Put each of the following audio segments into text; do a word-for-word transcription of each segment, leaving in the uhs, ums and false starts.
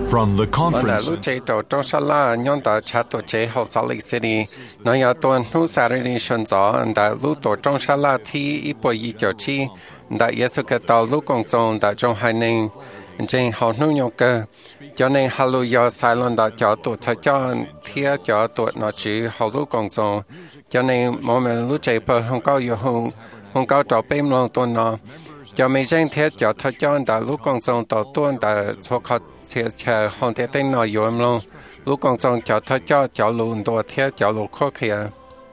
From the Mà conference lúc chơi trò trong sala la nhon đã chat tổ chơi học Salt Lake City, nó ya tuần nu Saturday xuân gió, đã lúc tổ trong sala thi ít bồi ý cho chi, đã Yesu cái tàu lúc công trong đã trong hai nên, trên học nu nhau cơ, cho nên hallelujah silent đã cho tổ thay cho thia cho tổ nó chỉ học lúc công trong, cho nên mỗi mình lúc chơi bờ không có yêu không không có trò bém lòng tuần nó. cho mình dân thiết cho thời gian đã lúc công dân tổ tuần đã cho họ sẽ chờ hoàn thiện tên nội dung luôn lúc công dân cho thời gian cho luôn đồ thiết cho luôn khó khăn.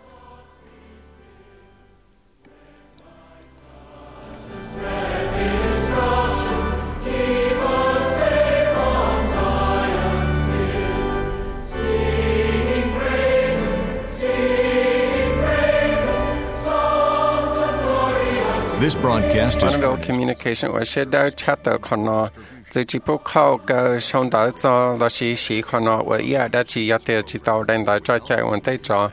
This broadcast is Bonneville Communication 我是在 chat 的可能自己不靠个上到做那些事可能我也的只要的知道人来做在问题做。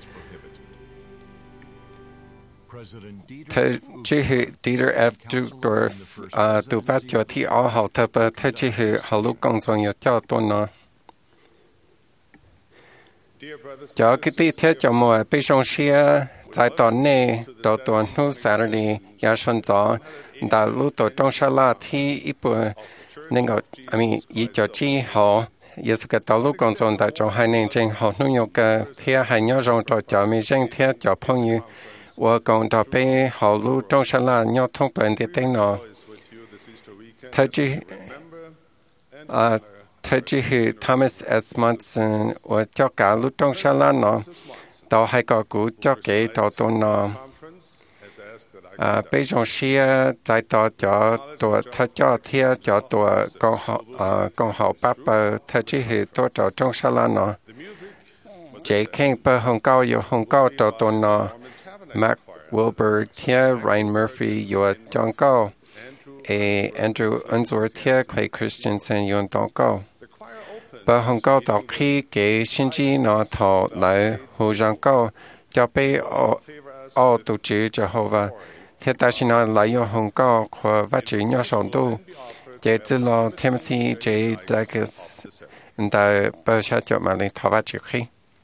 他只是 Dieter F. Uchtdorf 啊，都把脚踢好好，他把他只是好路工作要较多呢。cho cái tí thế cho mùa bây giờ xe在当内到当路 Saturday 也上早，但路到中山拉梯一部那个 I mean 一脚之后，也是个道路工作的中海内正好弄有个天还要让到叫没人天叫朋友，我讲到被好路中山拉要通本的电脑，他只啊。他只是 Thomas S. Monson 我叫假路中山拉呢，到海个股叫给到到呢，啊，北上市在到叫多他叫贴叫多刚好啊刚好八百，他只是多到中山拉呢，这看不很高有很高到到呢 ，Mark Wilbur 贴 Ryan Murphy 有讲高。A Andrew Unsworth 贴 Clay Christensen 用祷告，把很高到khi给先知拿头来互相告，就被奥奥组织之后吧，贴但是呢来用很高和发展要上度，接着了 Timothy J. Douglas， 但不下就马里头发就去。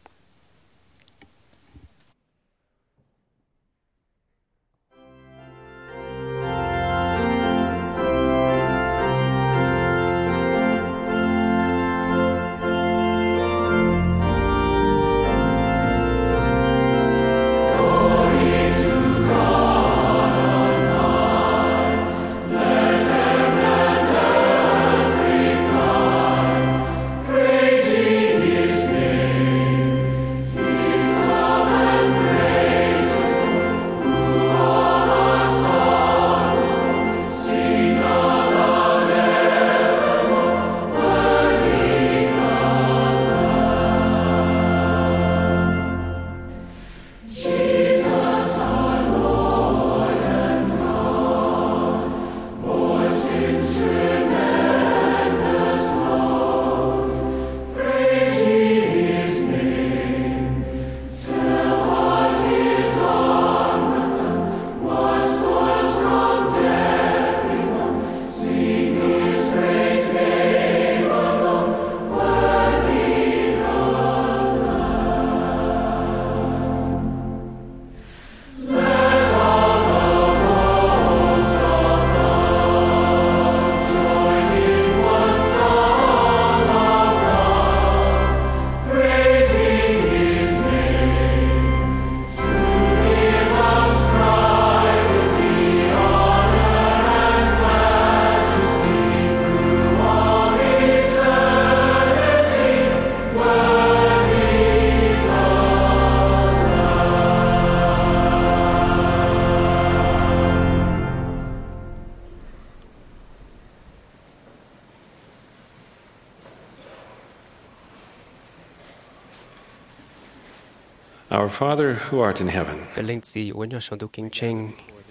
Our Father who art in heaven, Bên linh sĩ uốn cho sông tu kinh tranh,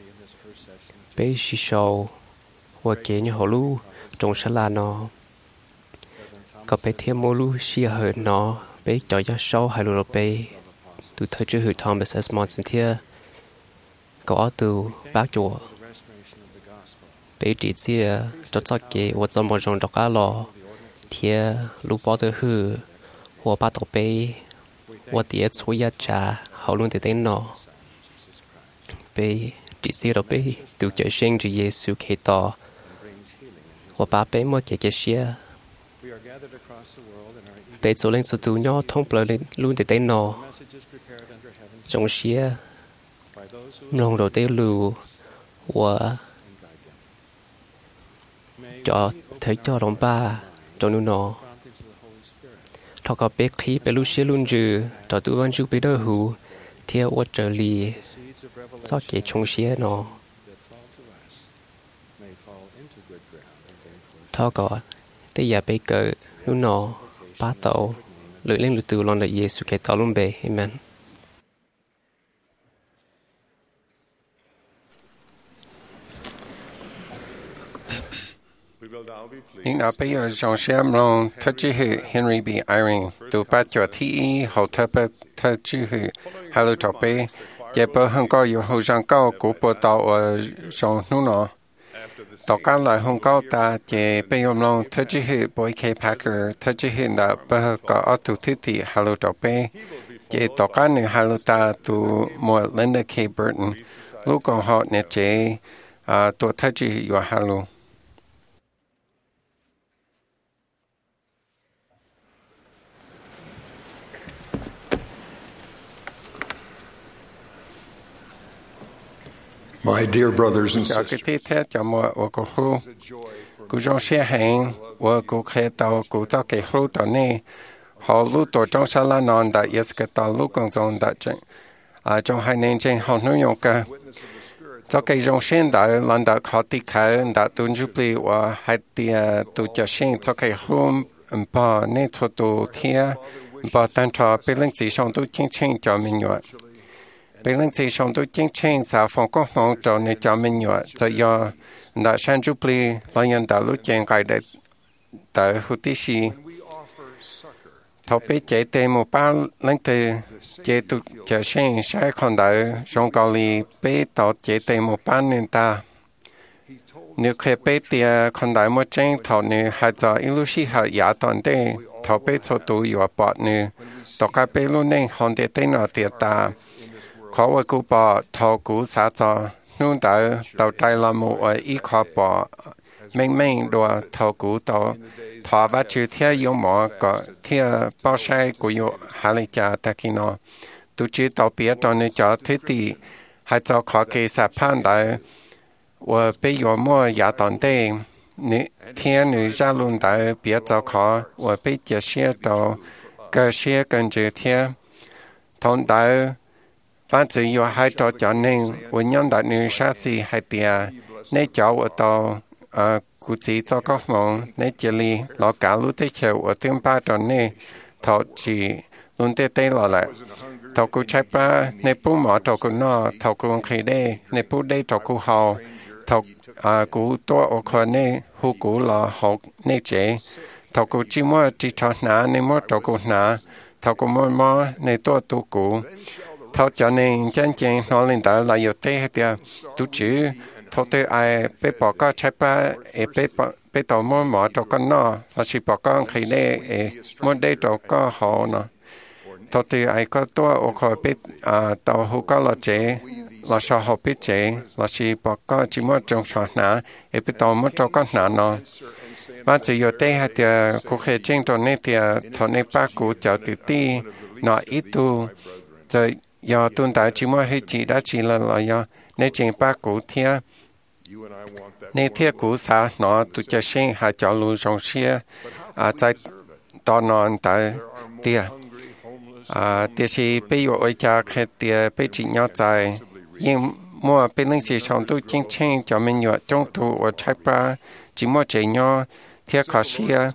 bé sĩ sầu, và kế như hồ lu trong sa la nó, có bé thêm mô lu xia hở nó, bé cho cho sâu hai lô bé, từ thời trước hữu Thomas S. Monson thia, có từ bác chùa, bé chỉ xia cho cho kế và cho một trong đọc á lò, 天路包的河，我把头背，我爹出一家，好lon的电脑，背，只是头背，都叫声主耶稣祈禱，我把背莫嘅嘅些，背做令做到nhỏ通不了lon的電腦，仲些，弄到啲路，我。cho thấy cho đồng ba cho nó nó thọ có biết khi bé lúc xưa luôn dư cho tụi văn chú bé đỡ hú theo ở trở lì cho cái chung xía nó thọ có tới giờ bé cỡ nó nó ba tàu lưỡi lên lưỡi từ lòng đại Giêsu cái tàu luôn bé amen. Nhưng ở bây giờ trong xem lòng thật chí hữu Henry B. Eyring từ bát cho thị ý hậu thật bát thật chí hữu hà lưu trọc bê dạy bơ hông có yếu hậu giang cao của bộ tàu ở trong nụ nọ. Tàu cá lại hông cao ta dạy bây giờ lòng thật chí hữu bối K. Packer thật chí hữu đã bơ có ở thủ thị thị hà lưu trọc bê dạy tàu cá nữ hà lưu ta từ mùa Linda K. Burton lúc còn họ nè chế tổ thật chí hữu hà lưu. My dear brothers and sisters, cái thế cho mọi ở cô hô, cô trong xe hành, ở cô khai tàu cô cho cái hô đó nè, họ lúc tổ trong sa la non đã yes cái tàu lúc còn trong đã chân, à trong hai年前họ nói nhau cả, cho cái trong xe đã lần đã khó đi khai đã tuân chụp đi và hai tia tu cho xe cho cái hô bỏ nè cho tu thia, bỏ tan cho bên lưng chỉ xong tu chính chính cho mình nhọ. Bên lưng chỉ xong tôi chính chính xã phòng có phòng cho nên cho mình nhọ cho do đã sang chụp li là nhân đã lúc chuyện cái để tại hụt tí xì thọ bé chế tê một ba lưng từ chế tụ chế sinh sai còn đại trong cao li bé tọ chế tê một ba nên ta nếu khi bé tia còn đại một chân thọ nên hai giờ ilu xì hai giá toàn đây thọ bé cho tụ yếu bọt nên tọ cái bé luôn nên hoàn để tên nào tiệt ta khó với cụ bỏ thầu cụ xã cho nung đỡ tàu trai là một ở ý khó bỏ mình mình đồ thầu cụ tàu thọ và chữ theo yếu mỏ có theo bao sai của yếu hà lý cha ta khi nó tu chỉ tàu biết cho nên cho thế thì hay cho khó kỳ xã pan đỡ và bây yếu mua giá tòn đây nếu theo nữ ra luôn đỡ biết cho khó và bây giờ xe tàu cơ xe cần chữ theo thôn đỡ反正有海岛叫人，我娘的女啥事还别，你叫我到呃估计做个梦，你这里老家路的车我顶巴着你，头去弄得对了来，头顾拆巴你不毛头顾孬，头顾开的你不得头顾好，头啊顾多我看你护顾了好你这，头顾只么只朝拿你么头顾拿，头顾么么你多多顾。thao cho nên chân chân nó lên đó là yếu tê thì tu chữ thao tê ai bé bỏ có trái ba bé bỏ bé tàu mua mỏ cho con nó là chỉ bỏ con khi đây mua đây cho có họ nó thao tê ai có tua ở khỏi bé à tàu hú có là chế là sao họ biết chế là chỉ bỏ có chỉ mua trong sọt nã bé tàu mua cho con nã nó và chỉ yếu tê hay thì cụ thể trên trong này thì thao này ba cụ cho tự ti nó ít tu rồi do tuân tại chỉ mua hay chỉ đã chỉ là là do nên chính ba cụ thia nên thia cụ xã nó tụ cho sinh hay cho lưu trong xe à tại tao non tại tia à tia chỉ bây giờ ở nhà khi tia bây chỉ nhau tại nhưng mua bên lưng chỉ trong tu chính chính cho mình nhọ trong tu ở trái ba chỉ mua chỉ nhau thia khó xe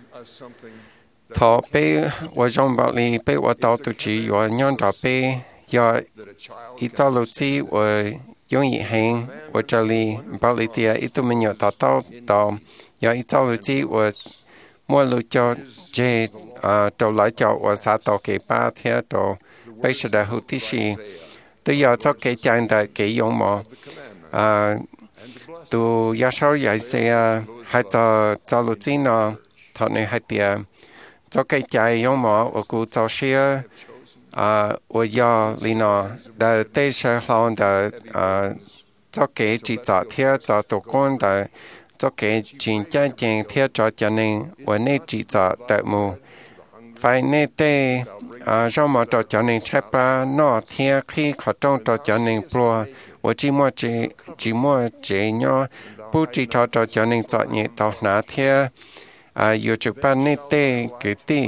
thọ bây ở trong bảo lý bây ở tàu tu chỉ ở nhau đó bây do ít tao lưu trí ở dùng ý hành ở这里bảo lý tia ít tu mình nhọ tao tao tao do ít tao lưu trí ở mua lưu cho chế à đầu lại cho ở xã tàu kế ba theo tàu bây giờ đã hụt tí gì tôi giờ cho cái trang đã cái dùng mà à tu gia sau dạy xe hai cho cho lưu trí nó thọ nên hai tia cho cái chạy giống mỏ ở cụ cho xia à ở do lý nó đã tây sẽ lòng đã à cho cái chỉ cho theo cho tổ con đã cho cái chính chân chính theo cho cho nên ở nên chỉ cho tự mù phải nên tê à do mà cho cho nên chấp ra nó theo khi họ trong cho cho nên pro ở chỉ mua chỉ chỉ mua chỉ nhau bố trí cho cho cho nên cho nhẹ tao nã theo à yêu chụp ban nên tê cái tê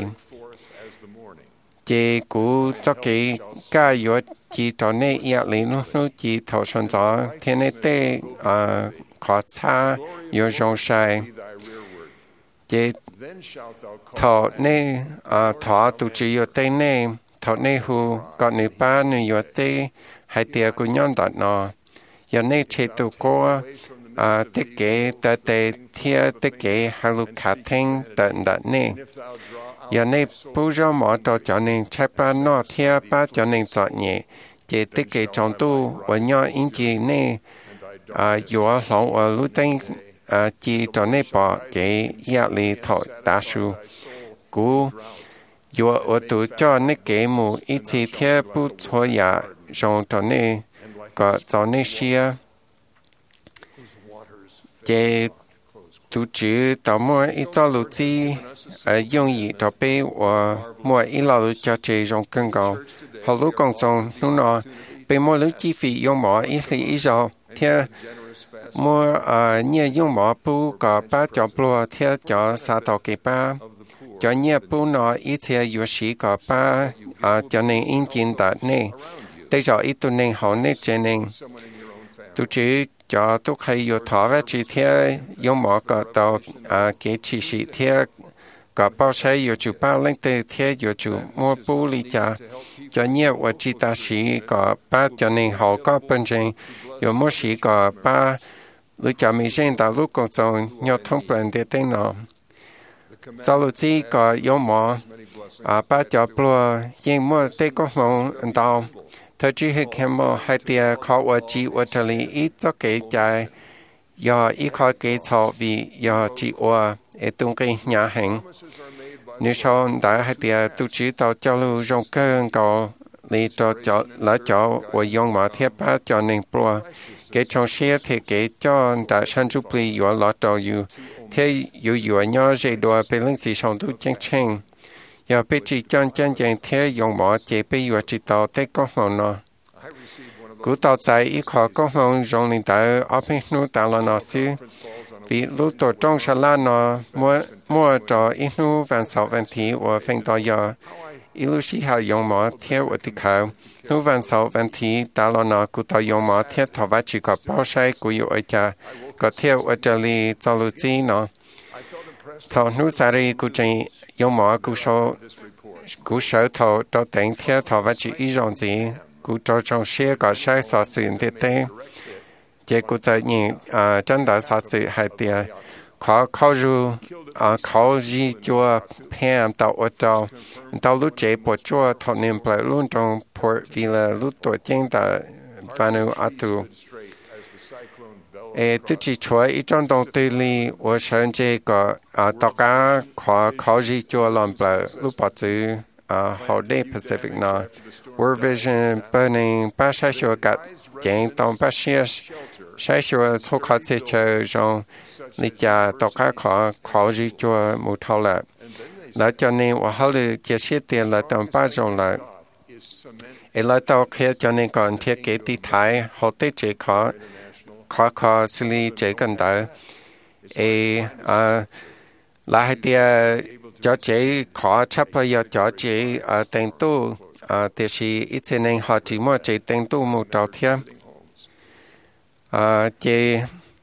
chỉ cú cho cái cái yêu chỉ cho nên yêu lý nó nó chỉ thầu sản cho thế nên tê à khó xa yêu trong sai chỉ thọ nên à thọ tu chỉ yêu tê nên thọ nên hu còn nếu ba nếu yêu tê hai tia của nhau đó nó giờ nên chế tu cô à tất kế tất tế theo tất kế hai lúc khá thanh tận đó nên giờ nên bố cho mỏ cho cho nên chấp ra nó theo ba cho nên chọn nhẹ chỉ tất kế trong tu và nhau in chỉ nên à yếu lòng ở lúc tên à chỉ cho nên bỏ cái压力thọ đa số cú yếu ở tu cho nên cái mù ít chỉ theo bố cho ya trong cho nên có cho nên xia chế tu chữ tao mua ít cho lúa chi ở dùng gì cho bé và mua ít lúa cho chế trong cân gạo họ lúa còn trong lúc nào bé mua lúa chi phí dùng mỏ ít thì ít rồi theo mua ở nhiều dùng mỏ bu có ba cho bùa theo cho sa tàu kế ba cho nhiều bu nó ít theo yếu sĩ có ba cho nên in chín đạt này đây rồi ít tu nên họ nên chế nên tu chữ cho tôi hay yêu thọ về chỉ theo dùng mỏ có tàu à cái chỉ sĩ theo có bao xe yêu chủ ba lên từ theo yêu chủ mua bù lý cha cho nhiều và chỉ ta sĩ có ba cho nên họ có bên trên yêu mua sĩ có ba lúc cho mình xem ta lúc còn sống nhau thông plan để tên nó cho lúc chỉ có dùng mỏ à ba cho bùa nhưng mua tê có mong tàu thời chỉ hệ khem mò hai tia khó ở chỉ ở这里ít cho cái trái do ít khó cái thọ vì do chỉ ở ở tung cái nhà hàng nếu sau đã hai tia tu chỉ tàu cho lưu trong cơ cầu lý cho cho lá cho ở dùng mà thiết ba cho nên pro cái trong xe thì cái cho đã sản xuất lý ở lọ tàuอยู่thếอยู่อยู่nhau dễ đua bên lưng chỉ xong tu chân chân giờ bây chỉ chân chân chân thế dùng mỏ chế bây giờ chỉ tàu tới có món nó cú tàu chạy ít khó có món dùng linh tới ở bên núi tàu là nó xí vì lúc tổ trong sân la nó mua mua cho ít núi vàng sáu vàng tí và phèn tàu giờ ít lúc xí họ dùng mỏ theo ở tích khảo núi vàng sáu vàng tí tàu là nó cú tàu dùng mỏ theo thọ vắt chỉ có bao sai cú yêu ở cha có theo ở这里走路机nó thọ núi sari cú chạy dùng mỏ cú số cú sở thọ cho tỉnh theo thọ vắt chỉ ý rằng gì cú cho trong xe có sai sở sự thế thế chỉ cú tại nhìn à chân đã sở sự hai tia khó khó ru à khó gì cho phem tàu ở tàu tàu lúc chế bỏ cho thọ niệm lại luôn trong port vì là lúc tuổi chân đã phanu atu ê tự chỉ cho ít trong đồng tư li ở sơn chế có à tàu cá khó khó gì cho làm lại lúc bỏ chữ à Holiday Pacific nó World Vision burning ba sai sửa cả chén tông ba sai sai sửa thu khó chế chờ trong lý cha tàu cá khó khó gì cho một thâu lại là cho nên ở họ được chia sẻ tiền là tầm ba trong lại ê lại tàu kia cho nên còn thiết kế tí thái họ tế chế khó khó khó xử lý chế cần tới ê à là hai tia cho chế khó chấp bây cho chế ở tên tu à thì chỉ ít nên họ chỉ mua chế tên tu một đầu thêm à chế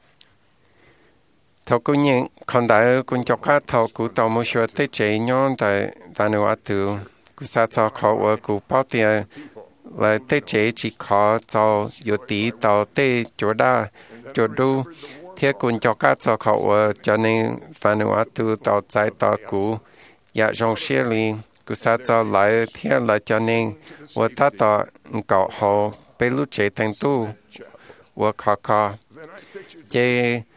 thầu cũng nhận còn đại cũng cho các thầu cũng tàu một số tế chế nhon tại Vanuatu cũng sao cho họ ở cũng bao tiền là tế chế chỉ khó cho yếu tí tàu tế chỗ đa chỗ đu thiết cũng cho các cho họ ở cho nên Vanuatu tàu chạy tàu cũ ya trong xe li cứ sao cho lại thiết là cho nên ở ta tàu cậu họ bị lúc chế thành tu ở khó khó chế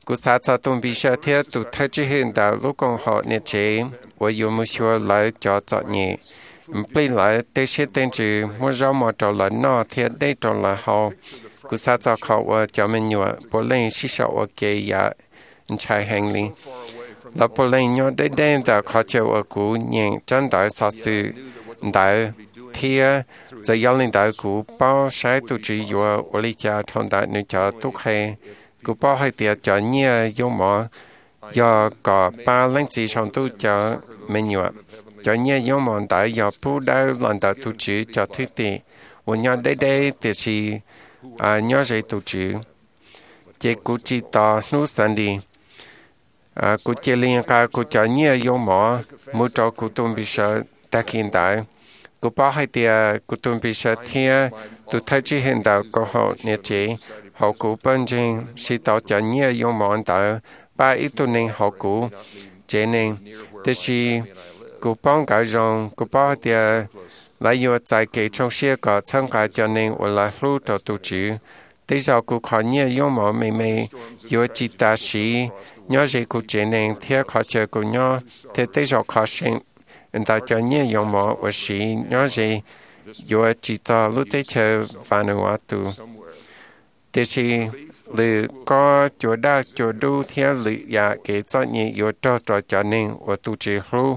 cú sa cho tung bị sợ thế tụ thay chỉ hiện đạo lúc con họ nè chế và yêu mua xua lại cho cho nhẹ bây lại tế sẽ tên chữ mua rau mà trò lại nó thế đây trò là họ cú sa cho họ và cho mình nhua bố lên xí sợ và kề ya chạy hành lý là bố lên nhua đây đây đã khó chịu ở cú nhẹ chân đại sa sự đại thia giờ giao lên đại cú bao sai tụ chỉ yêu và lý cha thôn đại nữ cho tốt hay cú bao hay tiệt cho nhẹ yêu mà do có ba lần chỉ trong tu cho mình nhua cho nhẹ yêu mà đại do phụ đại lần đại tu chỉ cho thứ ti và nhớ đây đây thì chỉ à nhớ gì tu chỉ chỉ cú chỉ to nu san đi à cú chỉ liên cả cú cho nhẹ yêu mà mua cho cú tu bị sợ ta kiến đại cú bảo hay tiệt cú tu bị sợ thiệt tu thấy chỉ hiện đạo có họ nhẹ chế họ cú bên trên chỉ tạo cho nhẹ yêu mà đại ba ít tu nên họ cú chế nên thế thì cú帮cái rong cú bảo tiệt lại yêu tại cái trong xe có tham gia cho nên ở lại lưu cho tu chỉ thế giờ cú khó nhẹ yêu mà mình mình yêu chỉ ta sĩ nhớ gì cú chế nên thiệt khó chơi cú nhớ thế thế giờ khó sinh anh ta cho nhẹ yêu mà ở sĩ nhớ gì yêu chỉ ta lúc thế chơi phản ứng tu thế thì lư có chỗ đa chỗ đủ theo lư ya cái cho nhẹ yêu cho cho cho nên ở tu chỉ lưu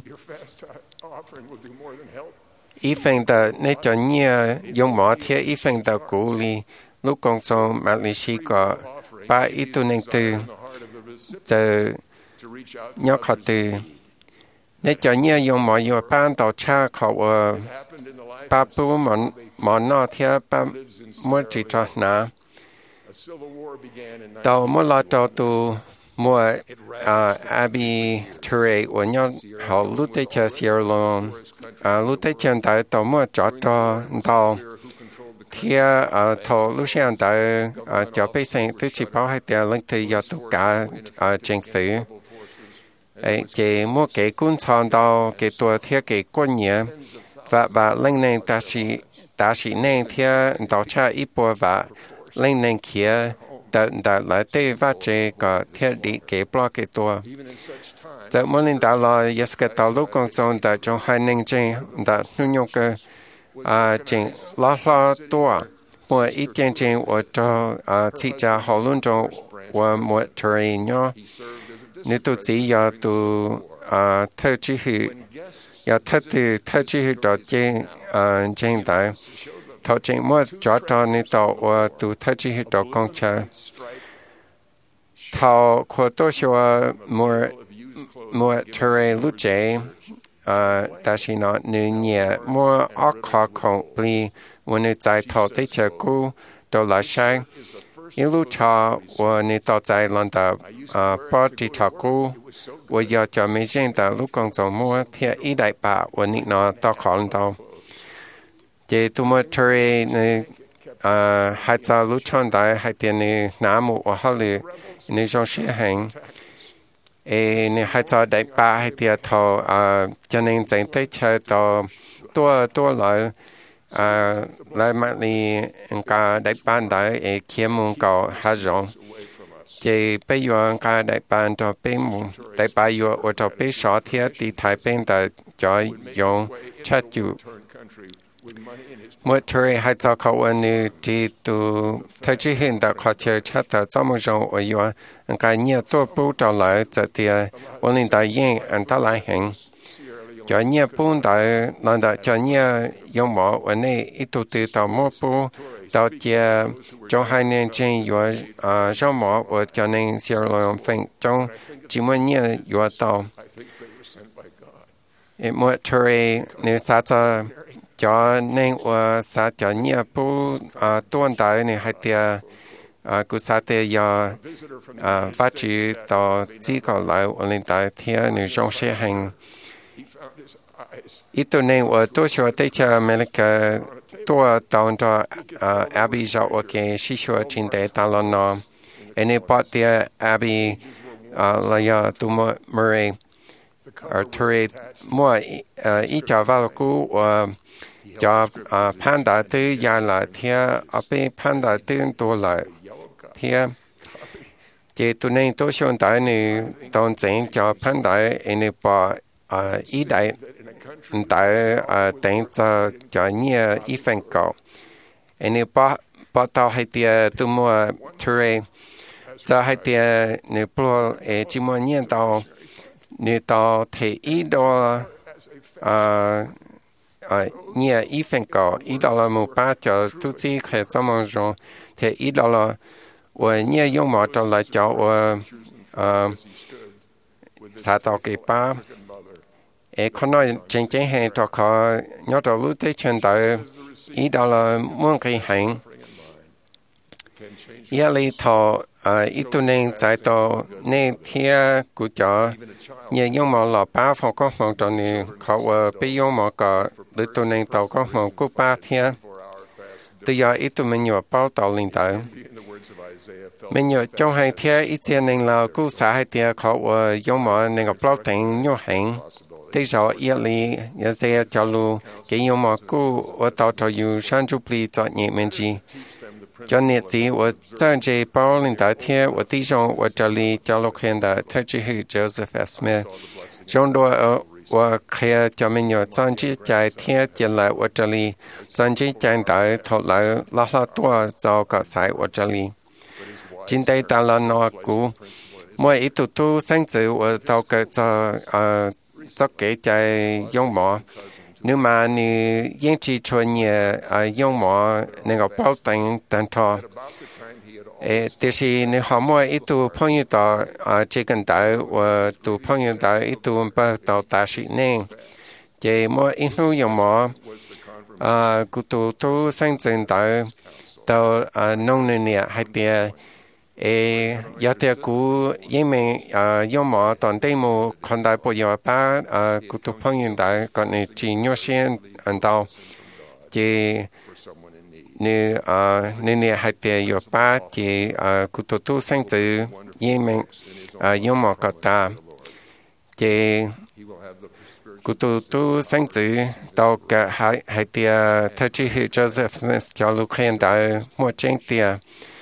ý phần đó nên cho nhẹ dùng mỏ theo ý phần đó cũ đi lúc con số Malaysia có ba ít tu nên từ giờ nhớ khó từ nên cho nhẹ dùng mỏ dùng ban đầu chaเขาba bố mỏ mỏ nọ theo ba mua chỉ cho nà đầu mua lo cho tu mua à Abi Ture và nhớ họ lúc tới chơi Sierra Leone à lúc tới chơi tại tàu mua cho cho tàu thì à thầu lúc sáng tại à cho bây giờ tôi chỉ bảo hai tiền lên từ giờ tất cả à chính phủ ấy cái mua cái cuốn chọn tàu cáiตัวtheo cái quân nhớ và và lên nên ta chỉ ta chỉ nên theo tàu cha ít bộ và lên nên kia đã đã lại tới phát triển có theo đi cái block cáiตัวgiờ mỗi lần đã là yes cái tàu lúc con sông đã trong hai nên trên đã nuôi nhốt cái à chính lo lo tua mỗi ít trên trên ở cho à thị gia họ luôn trong và mỗi thời nhớ nếu tôi chỉ giờ tôi à theo chỉ huy giờ theo từ theo chỉ huy đó trên à trên tại thầu trên mỗi cho cho nên tàu và tôi theo chỉ huy đó con cha thầu của tôi说mỗi mỗi thời lúc chế à但是呢你也莫阿卡空里我你在头的结果都来上一路查我你到在兰的啊巴蒂查古我要叫没人的路工作么天一代把我你那到考到这多么特别呢啊还在路上的还点呢南木我好哩你种实行ê nè hai cho đại ba hai tia thọ à cho nên dành tới chơi tàu tua tua lại à lại mà đi cả đại ban đại ê kia muốn cầu hai rong chỉ bây giờ cả đại ban cho bên muốn đại ba giờ ở cho bên sáu thiên thì thái bên tại cho dùng chat chịu mỗi thời hai choเขาอันนี้ที่ตัวถ้าที่เห็นแต่เขาเชื่อชัดแต่จำไม่รู้ว่าอยู่อันการเนี่ยตัวปูต่อเลยจะเดียวันนี้ได้ยินอันตรายเห็นจะเนี่ยปูได้นั่นได้จะเนี่ยยงหมอวันนี้อีตัวตีต่อหมอปูต่อเจ้าจงให้เนี่ยจริงอยู่อ่าจงหมอว่าจะเนี่ยเสียลงฟิงจงจิมันเนี่ยอยู่ต่อเอมื่อthờiเนี่ยสัตว์cho nên ở xã cho nhiều bu à tuần đại này hay tiệt à cứ xã tiệt giờ à phát triển到chỉ có lại ở lên đại thiên người trong sẽ hành ít tuần này ở tôi cho tới cho America tôi đón cho à Abby cho ở cái sĩ số trên đại ta lo nó anh ấy bắt tiệt Abby à là giờ tôi mới mới ở thuê mua à ít cho vào cũ cho à panda tư gia là theo ở bên panda tưตัวlại theo chỉ tụi nên tôi xuyên tới này toàn chính cho phán đại anh bỏ ý đại tại tỉnh cho cho nhiều ý phần cầu anh bỏ bỏ tàu hay tiề tụi mua thuê cho hay tiề nếu bỏ chỉ mua nhiều tàu nếu tàu thì ý đó nhiều ý phần cầu ý đó là một ba cho tụi chị khởi cho mong rồi thì ý đó là và nhiều dùng mà cho lại cho và xã tàu kỳ ba ê con nói chính chính hay cho họ nhớ cho lúc tới chân tới ý đó là muốn cái hành ý lý thọ ý tu nên giải tàu nên thia của cho nhiều dùng mà là ba phòng có phòng cho nên họ và bây dùng mà có để tu nên tàu có phòng của ba thia từ giờ ý tu mình nhiều bao tàu lên tới mình nhớ trong hai thia ít tiền nên là cứu xã hai thia họ và dùng mà nên có bao tiền nhiều hành thế giờ ý lý giờ sẽ cho lu cái dùng mà cứu và tàu cho you sang chụp lý cho nhẹ mình gì cho nên gì và trong cái bao lên tới thia và tí trong và cho lý cho lúc hiện tại theo chỉ huy Joseph Smith trong đó ở và khi cho mình nhớ trong chỉ trái thia chỉ lại và cho lý trong chỉ trái tới thọ lại là là tua cho cả sai và cho lý chính đây ta là nó cũ mỗi ít tu tu sinh tử và tàu cái cho cho cái trái dùng mỏ nếu mà ni yên chỉ cho nhiều dùng mỏ nên có bao tiền tiền thọ ê thì khi ni họ mỗi ít tu phong như đó chỉ cần tới và tu phong như đó ít tu bắt đầu ta sĩ nên chỉ mỗi ít tu dùng mỏ cụ tu tu sinh tử tới tàu nông nghiệp này hay tiền ê giờ thì cú yên mình dùng mỏ toàn đây một con đại bộ giờ ba cụ tu phong hiện đại còn này chỉ nhớ xem anh tao chỉ như như này hay tiền giờ ba chỉ cụ tu tu sinh tử yên mình dùng mỏ cả ta chỉ cụ tu tu sinh tử tao cả hai hai tiền theo chỉ huy Joseph Smith cho lúc hiện đại một trên tiền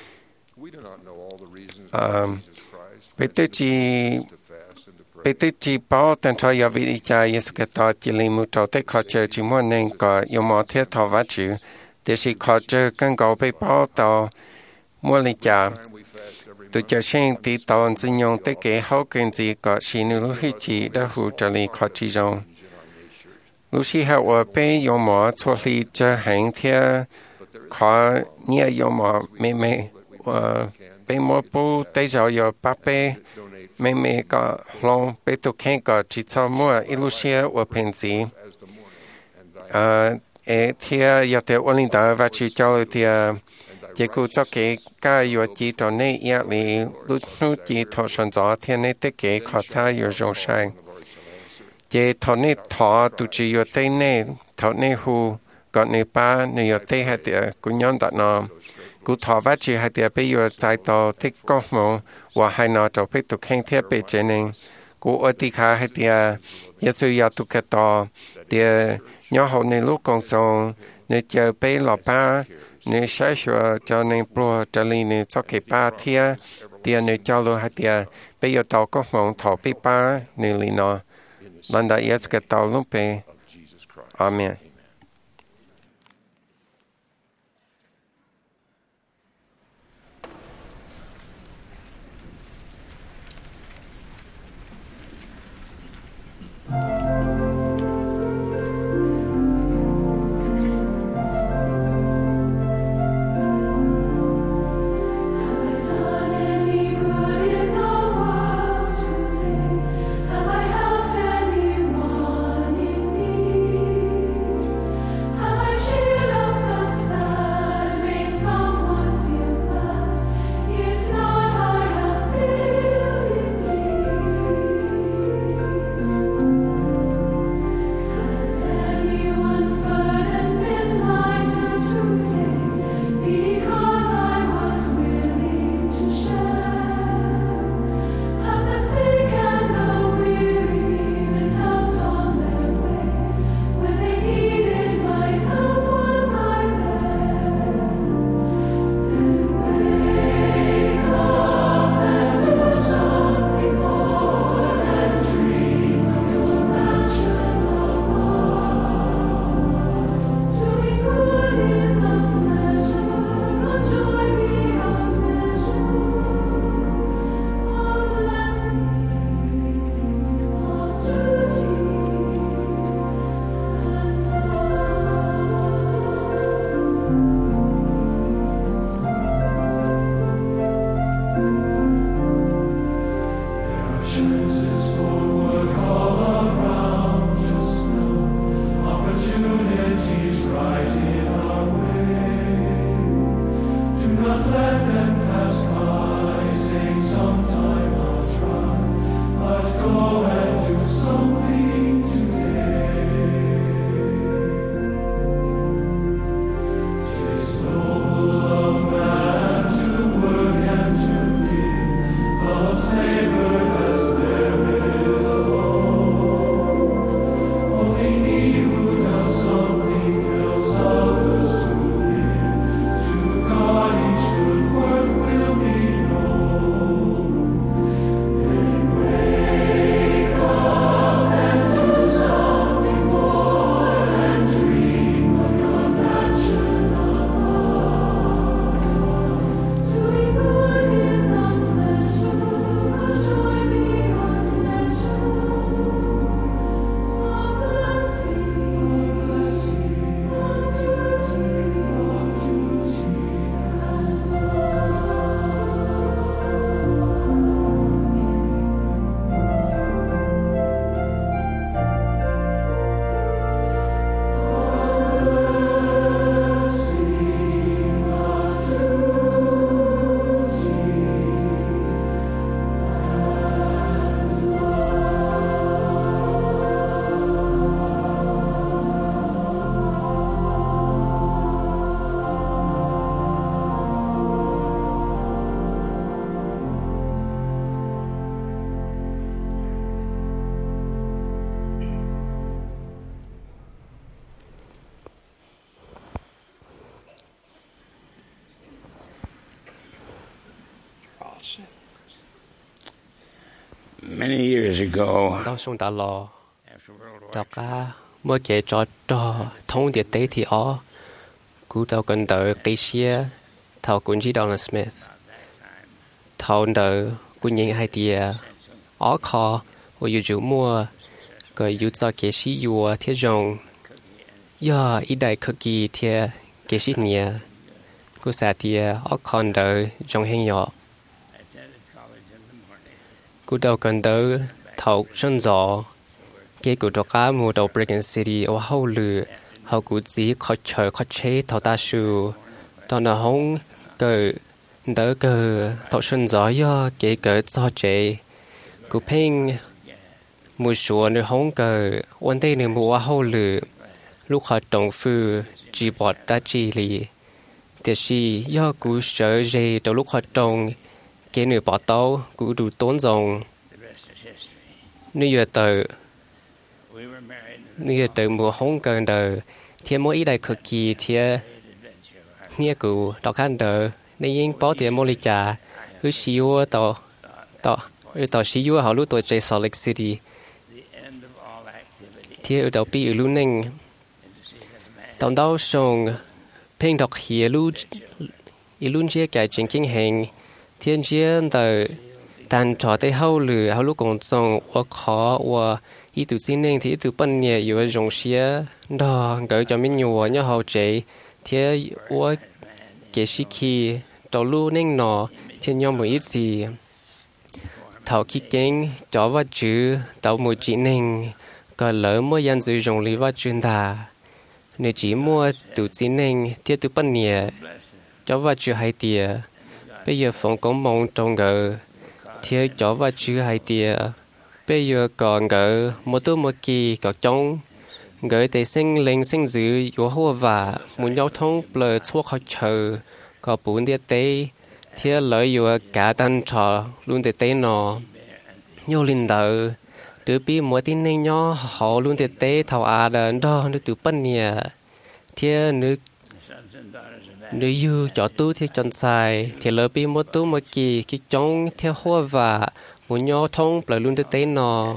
bây giờ chỉ bây giờ chỉ bảo tên cho giáo viên cha Giêsu Kitô chỉ linh mưu trâu tới khó chơi chỉ muốn nên có yêu mộ thiết thọ vắt chữ để chỉ khó chơi cần có bị bảo tàu mua linh cha từ giờ sinh thì tàu sử dụng tới cái hậu cần gì có xin lưu hữu chỉ đã hữu trợ lý khó chỉ dùng lúc khi họ ở bên yêu mộ cho lý cho hành theo khó nhiều yêu mộ mê mê và bên mỗi bộ tới giờ giờ ba bé mấy mấy cái lòng bên tụ khen có chỉ cho mua illusia và pensi à thì giờ thì ôn linh đạo và chỉ cho thì chỉ có cho cái cái giờ chỉ cho nên ya li lúc nu chỉ thọ sản xuất thì nên tất cái khó cha giờ rong sang chỉ thọ nên thọ tụ chỉ giờ tới nên thọ nên hu còn nên ba nên giờ tới hay thì cũng nhon đặt nó cụ thọ vắt chỉ hay thì bây giờ trái tàu thích có mồ và hai nó cho biết tụ khen thiết bị chế nên cụ ở thì khá hay thì Giêsu ya tụ cái tàu thì nhớ hậu nên lúc còn sống nên chờ bây lọ ba nên sai sửa cho nên pro trở lại nên cho cái ba thia thì nên cho luôn hay thì bây giờ tàu có mong thọ bị ba nên li nó lần đó Giêsu cái tàu lúc bây Amen. Have I helped anyone in need? Many years ago, Tao xuống đã lo. Tao cả mới kể cho cho thông điệp tế thì ó. Cú tao cần đợi cái xe thảo cũng chỉ Donald Smith. Thảo đợi cũng nhìn hai tia ó khó và yêu chủ mua cái yêu cho cái sĩ yêu thiết rong. Do ý đại cực kỳ thiết cái sĩ nhẹ. Cú xa tia ó còn đợi trong hình nhỏ. Cú tao cần đợi thảo sân gió. Cái cú trò cá mù đầu Brigham City ở hậu lửa. Họ cũng chỉ khó chờ khó chế thảo ta sư. Đó là không cờ đỡ cờ thảo sân gió do cái cờ cho chế. Cú phênh mùa sủa nơi không cờ vấn đề nơi mùa hậu lửa. Lúc họ trọng phu chỉ bọt ta chỉ lì. Thế thì do cú sợ dây đầu lúc họ trọng cái nơi bỏ tàu cú đủ tốn dòng. Nơi giờ tờ Nơi từ mùa hông cần đờ thì mỗi ý đại cực kỳ thì nghĩa cụ đọc khăn đờ nên yên bỏ thì mỗi lịch trả ư xíu tàu tàu ư tàu xíu họ lúc tuổi chơi Salt Lake City thì ở đầu bi ở lúc nâng tàu đau sông phênh đọc hìa lúc ý lúc chia cái chuyện kinh hành thiên nhiên đờ tàn trò tới hậu lửa hậu lúc còn sông và khó và ý tụ chính nên thì tụ bên nhà yêu dùng xe đó gửi cho mình nhiều nhớ hậu chế thì và cái sĩ khi đầu lưu nên nó thì nhau một ít gì thảo khí kinh cho vật chữ tàu một chỉ nên có lỡ mua dân sử dụng lý vật chuyên thà nếu chỉ mua tụ chính nên thì tụ bên nhà cho vật chữ hai tia bây giờ phòng công mong trong gỡ thì cho vật chữ hai tia bây giờ còn gỡ một tu một kỳ có trong gỡ để sinh linh sinh dữ yếu hoa và muốn giao thông bờ thuốc họ chờ có bốn địa tế thì lợi yếu cả đàn trò luôn địa tế nó nhiều linh đỡ từ bi mỗi tin nên nhỏ họ luôn địa tế thảo à đờ đó nước từ bên nhà thì nước nước yêu cho tu thì chọn sai thì lợi bi một tu một kỳ cái trong theo hoa và muốn nhau thông bờ luôn tế nó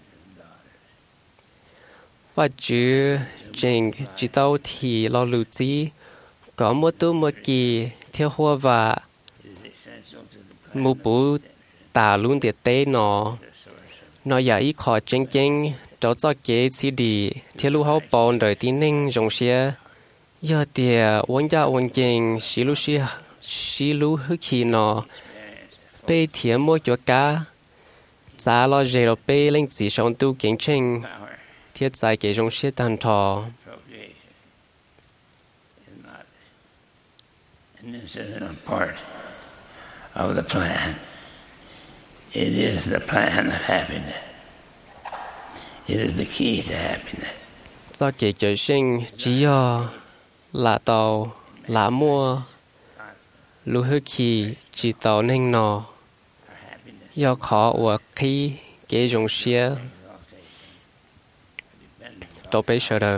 và chữ trình chỉ tao thì lo lưu trí có một tu một kỳ theo hoa và một bộ tả luôn tế nó nó giả ý khó chính chính cho cho kế chỉ đi theo lưu hậu bọn đời tin ninh dùng xe giờ thì vấn gia vấn trình xí lưu xí xí lưu hức khí nó bê thiếm mỗi chỗ cá giá lo dễ lo bê lên chỉ sống tu kiến trình thiết giải kế trong xe tàn thọ. An incidental part of the plan. It is the plan of happiness. It is the key to happiness. Do kế trở sinh chỉ do là tàu, là mua, lưu hư kỳ chỉ tàu nên nó. Do khó và khi kế dùng xe tổ bế sở đời.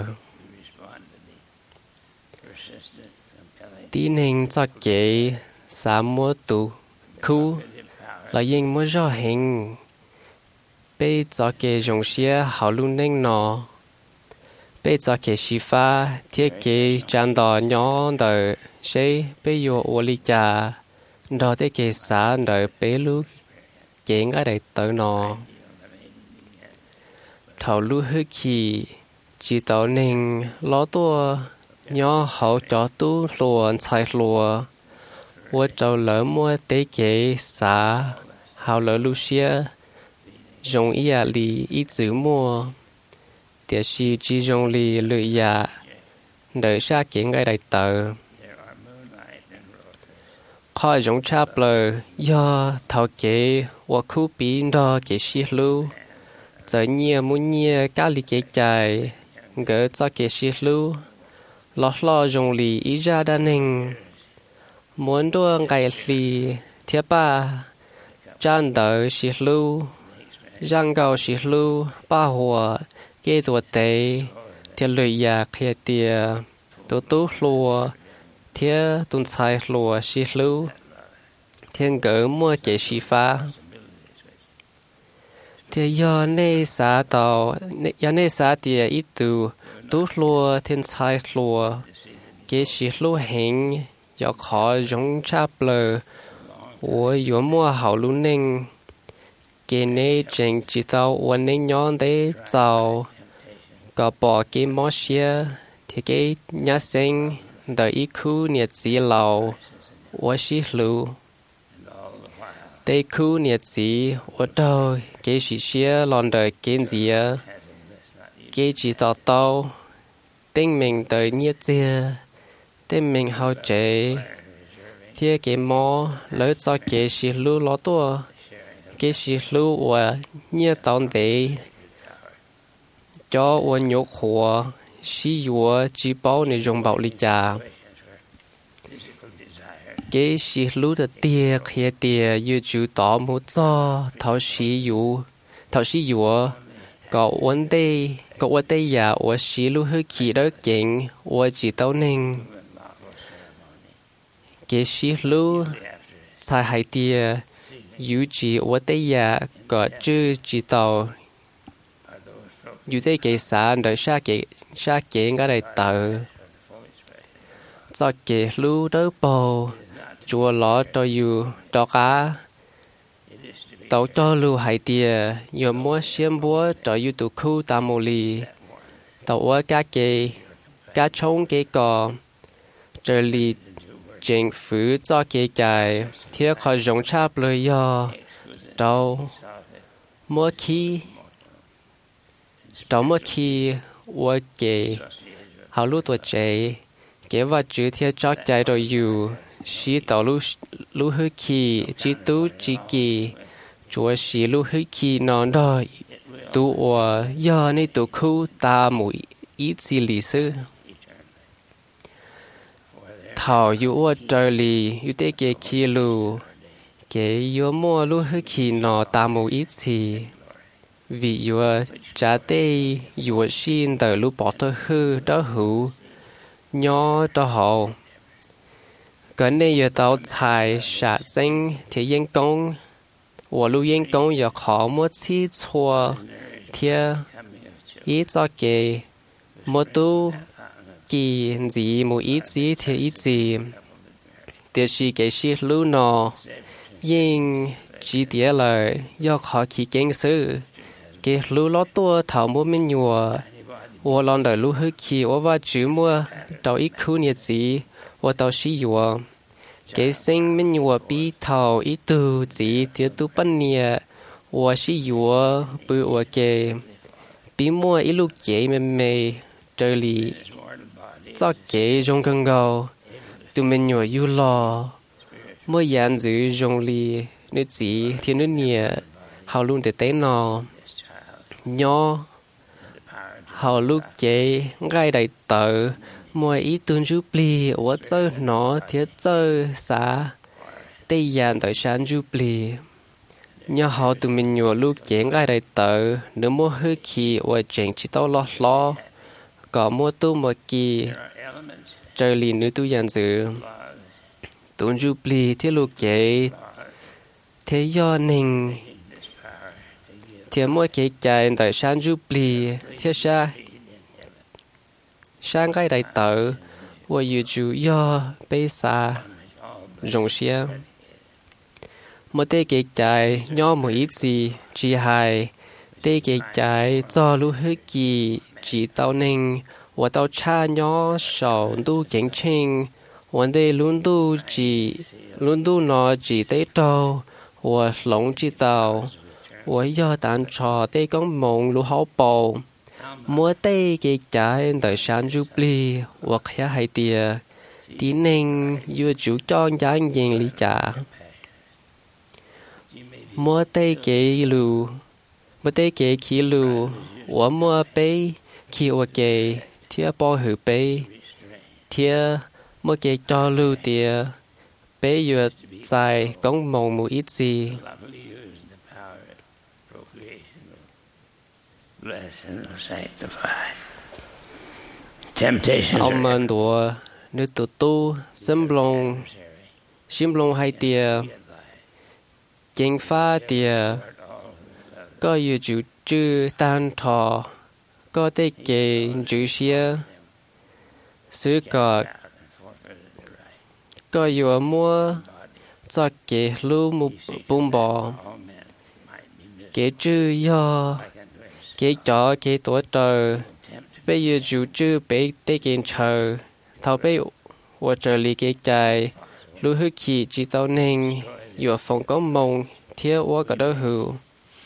Tí nên cho kế xa mua tù khu là yên mua rõ hình bế cho kế dùng xe hào luôn nên nó bế cho kế xí phá thiết kế chẳng đỏ nhỏ đời xe bế vô ô lý trà đó tế kế xa đời bế lúc chuyện ở đây tới nó thảo lưu hư kỳ chỉ tao nên lo tua nhỏ hậu cho tu luồn xài lùa và trâu lỡ mua tế kế xá hào lỡ lưu xia dùng ý à lì ý chữ mua tiệt sĩ chỉ dùng lì lựa dạ đợi xa kiện ở đây tờ khỏi dùng chạp lờ do thảo kế và khu bí đó kế sĩ lưu giờ nhia muốn nhia cá lì kế chạy gỡ cho kế sĩ lưu lót lo dùng lì ý ra đa ninh muốn đua ngày lì thiết ba chan đỡ sĩ lưu răng gạo sĩ lưu ba hòa kế tuột tế thiết lười dạ khía tìa tổ tú lùa thiết tuần sai lùa sĩ lưu thiên gỡ mua kế sĩ phá thì do nay xã tàu do nay xã địa ít tu tu lúa thiên sai lúa cái sĩ lúa hình do khó giống chắp lờ我有么好路能给你正知道我能让你走个把给么些ที่给伢生的一哭日子老我是路ได้คู่เนี่ยจีว่าเดาเกสิเชียลอนเดอเกนเสียเกจีต่อเต้าเต็งเมงเดอเนี่ยเจียเต็งเมงเข้าใจเทียเกมอแล้วจะเกสิลูล้อตัวเกสิลูว่าเนี่ยตอนเดcho 我肉火是我只包那种暴力家。cái sĩ lũ的địa khía địa yêu chủ tỏ một cho thảo sĩ yếu thảo sĩ yếu có vấn đề có vấn đề ya của sĩ lũ hơi kỳ đó kiện của chỉ tao nên cái sĩ lũ sai hai địa yêu chỉ vấn đề ya có chữ chỉ tao yêu thế cái sản đời sa cái sa cái cái này tờ cho cái lũ đó bầu chúa lọ cho yêu đó cả tàu cho lưu hải địa yêu mua xiêm búa cho yêu tụ khu tam mô lì tàu ở các cái các chống cái cò trở lì chính phủ cho cái cái thiết khó dùng chắp lời yo tàu mua khi tàu mua khi ở cái hào lúa tuổi trẻ cái vật chữ thiết cho cái rồi yêu sĩ tàu lũ lũ hơi kỳ chỉ tu chỉ kỳ chúa sĩ lũ hơi kỳ non đó tu ở giờ này tu khu ta mũi ít gì lý sư thảo yêu ở trời lì yêu tế cái kỳ lù cái yêu mua lũ hơi kỳ nó ta mũi ít gì vì yêu trả tế yêu xin đời lũ bỏ tôi hư đó hữu nhỏ đó hậu cái này yêu tao xài sát sinh thì yên công, 我录音工要考么起错，贴一早给么都给字么一字贴一字，就是给是录呢，因几点了要考起经书，给录了多头么没有，我让的录好起，我把主么到一口日子。我倒是有，给生命我比头一肚子的都半年，我是有不我给比我一路给妹妹这里早给中更高，都没有有了，我样子用力日子天日年，好路的得孬，鸟好路给爱来得。mỗi ý tuần chú bì ở chơi nó thiết chơi xa tây giàn tới sáng chú bì nhớ họ tụi mình nhớ lúc chén ai đại tờ nếu mua hơi khí ở chén chỉ tao lo lo có mua tu một kỳ chơi lì nữa tu giàn dự tuần chú bì thiết lúc kế thế do nên thiết mỗi cái chạy tới sáng chú bì thiết xa sang cái đại tử, tôi yêu chủ yếu bây giờ dùng xe. Một thế cái trái nhỏ một ít gì chỉ hay, thế cái trái cho lúc hơi kỳ chỉ tao nên, tôi tao cha nhỏ sầu tu kiến tranh, vấn đề luôn tu chỉ luôn tu nó chỉ tới đâu, tôi lòng chỉ tao, tôi yêu tán trò thế con mộng lúc hậu bầu. Mỗi tay cái trái đời sáng chú bì hoặc khá hay tìa tí nên yêu chủ cho giang dành lý trả mỗi tay cái lù mỗi tay cái khí lù của mỗi bê khi ở cái thia bò hử bê thia mỗi cái cho lù tìa bê yêu dài công mong một ít gì ông mình đùa nếu tụt tu sim long sim long hay tiề chính pha tiề có yêu chủ chữ tan thọ có thể kể chữ xia sự có có yêu mua cho kể lưu một bông bò kể chữ yo kể cho kể tuổi trời bây giờ chủ chữ bây tế kiến trời thảo bây我这里给在如何去知道您有风光梦贴我个的后，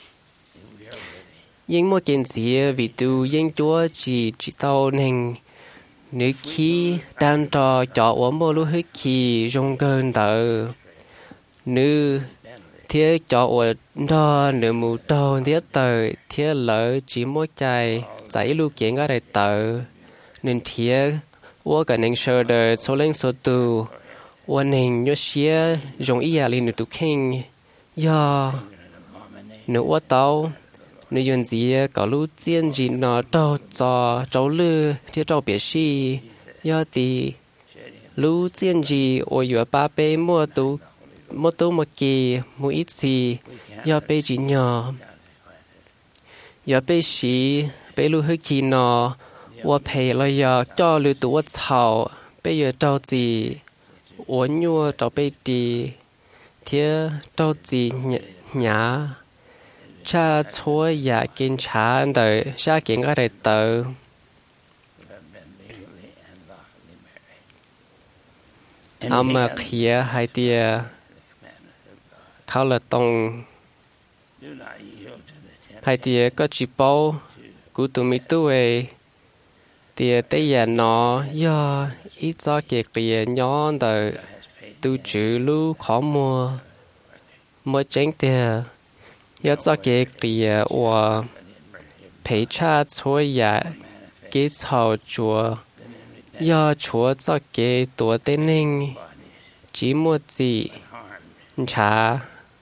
因么件事为度因多只知道您，你去单着叫我么如何去用根的，你贴叫我đó nửa mù đầu thiết tờ thiết lỡ chỉ mỗi trái giải lưu kiện ở đây tờ nên thiết 我个人说的做人说度，我能有些容易压力你都看呀，你我到你用这搞路见人那到找找路贴找别事，要的路见人我有八倍莫都莫都莫给莫一次要被人呀，要被事被路去见那。 我陪了呀，找了多草，被也着急，我女找被地，天着急伢，查错呀检查的，下检个的的。阿么kia hai tia， เขาละตรงhai tia có chỉ bao, cú tụi mi tụi thì tới giờ nó do ít cho cái cái nhỏ đời tu chữ lu khó mua mua tránh tiền do cho cái cái và phải trả cho nhà cái thầu chúa do chúa cho cái tuổi tên nên chỉ mua gì trả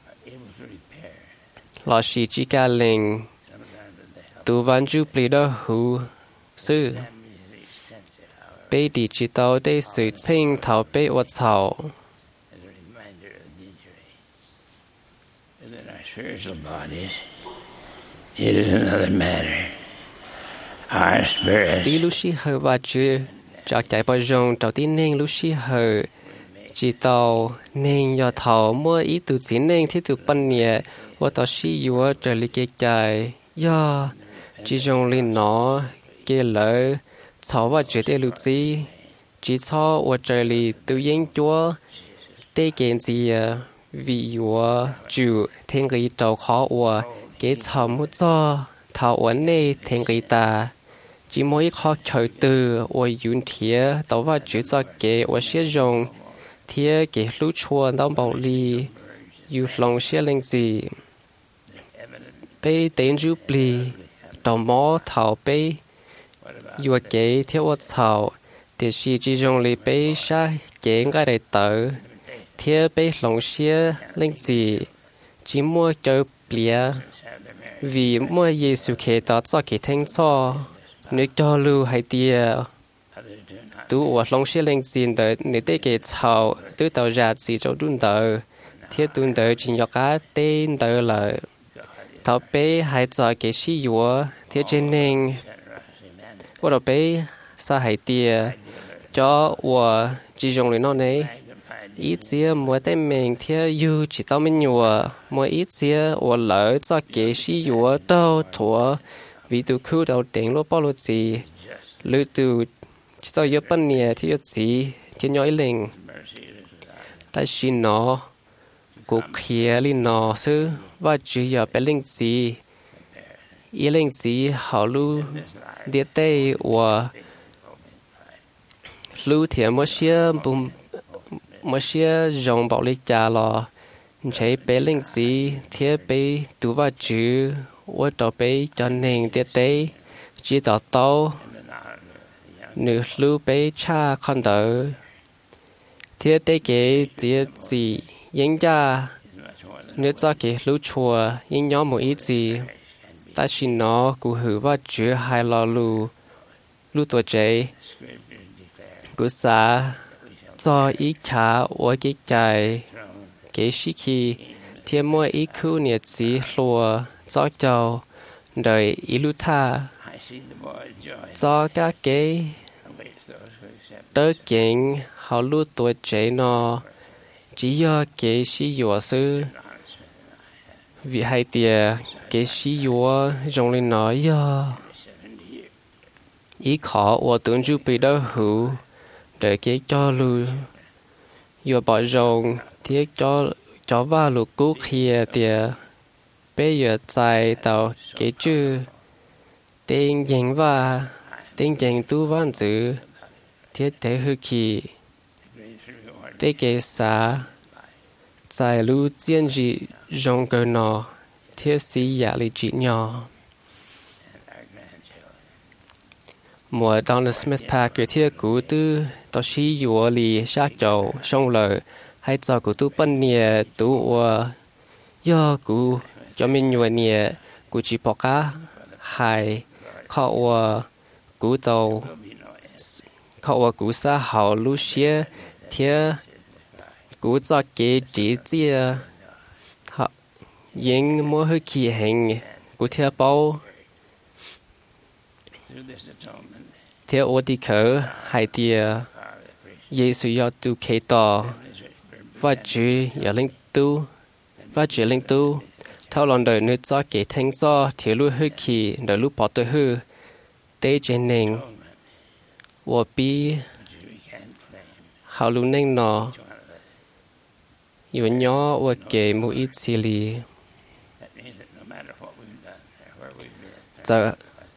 lo sĩ chỉ cả linh tu văn chú bì đó hữu sư被地知道的事情逃避我操。Đi lúc xí hơi và chữ, cho chạy bao rong đầu tiên nên lúc xí hơi, chỉ tàu nên do thầu mua ý tụ chỉ nên thiết tụ bận nhẹ, và tàu xí yếu trở lại cái chạy, do chỉ rong lên nó cái lỡ. 草我绝对路子，只草我这里都研究，得见子为我就听个找好我给草木做，头我内听个大，只某一靠求的我用贴，到我就做给我使用，贴给路错当保利，有龙些零子，被顶住不到毛头被。 yêu kế theo ở sau, để sử dụng lý bế sa kế ngay đại tử, theo bế lòng xe linh gì, chỉ mua cho bia, vì mua Giêsu kể đó cho cái thanh cho, nếu cho lưu hay tia, tu ở lòng xe linh gì đó nếu để cái sau, tu tàu ra chỉ cho đun đỡ, theo đun đỡ chỉ nhóc cá tên đỡ lại, thảo bế hay cho cái sử dụng, theo trên nên 我都被杀害的，叫我只用了那呢，一直没得明天有知道没有？没一直我老早给是有到托，为都哭到顶了包了子，路都知道有半年ที่有子，天要一零，但是呢，กูเคลียร์ลินอซื้อว่าจะอย่าไปเล่นสี 一零子好路的对我路铁么些不么些用暴力家了，你才被零子贴被读话句，我都被叫人的对，知道到你路被查看到，贴对给自己人家，你早给路错，人家没意思。 ta chỉ nó cụ hữu và chữ hai lò lù lù tuổi trẻ cụ xã do ý trả ở cái trái cái sĩ khi thiên mua ý khu nhiệt sĩ lùa cho cho đời Iluta cho các cái tớ kiện họ lưu tuổi trẻ nó chỉ do cái sử dụng sư vì hai tia cái sử dụng dùng lên nói do ý khó và tưởng chú bị đau hữu để cái cho lưu vừa bỏ rồng thiết cho cho vào lục cú kia tia bây giờ tại tàu cái chữ tên danh và tên danh tu văn chữ thiết thể hư kỳ tế kế xã tại lưu chiến dị rong cơ nọ thiết sĩ giả lý trị nhỏ mùa dans le Smith Park cái thiết cũ tư tao sĩ dùa lì sát dầu sông lợi hay cho cụ tu bận nhẹ tu và do cụ cho mình nhua nhẹ cụ chỉ bỏ cá hay họ và cụ tàu họ và cụ xã hậu lưu xía thiết cụ cho cái chỉ chia họ những mỗi hơi kỳ hình cụ thiết bao thiết ô đi khởi hay tia Giêsu do tu kể tỏ và chữ ở linh tu và chữ linh tu thao lòng đời nơi cho kể thanh cho thiếu lưu hơi kỳ đời lúc bỏ tôi hư tế trên nền và bi hào lưu nền nọ yếu nhỏ và kể một ít xì lì giờ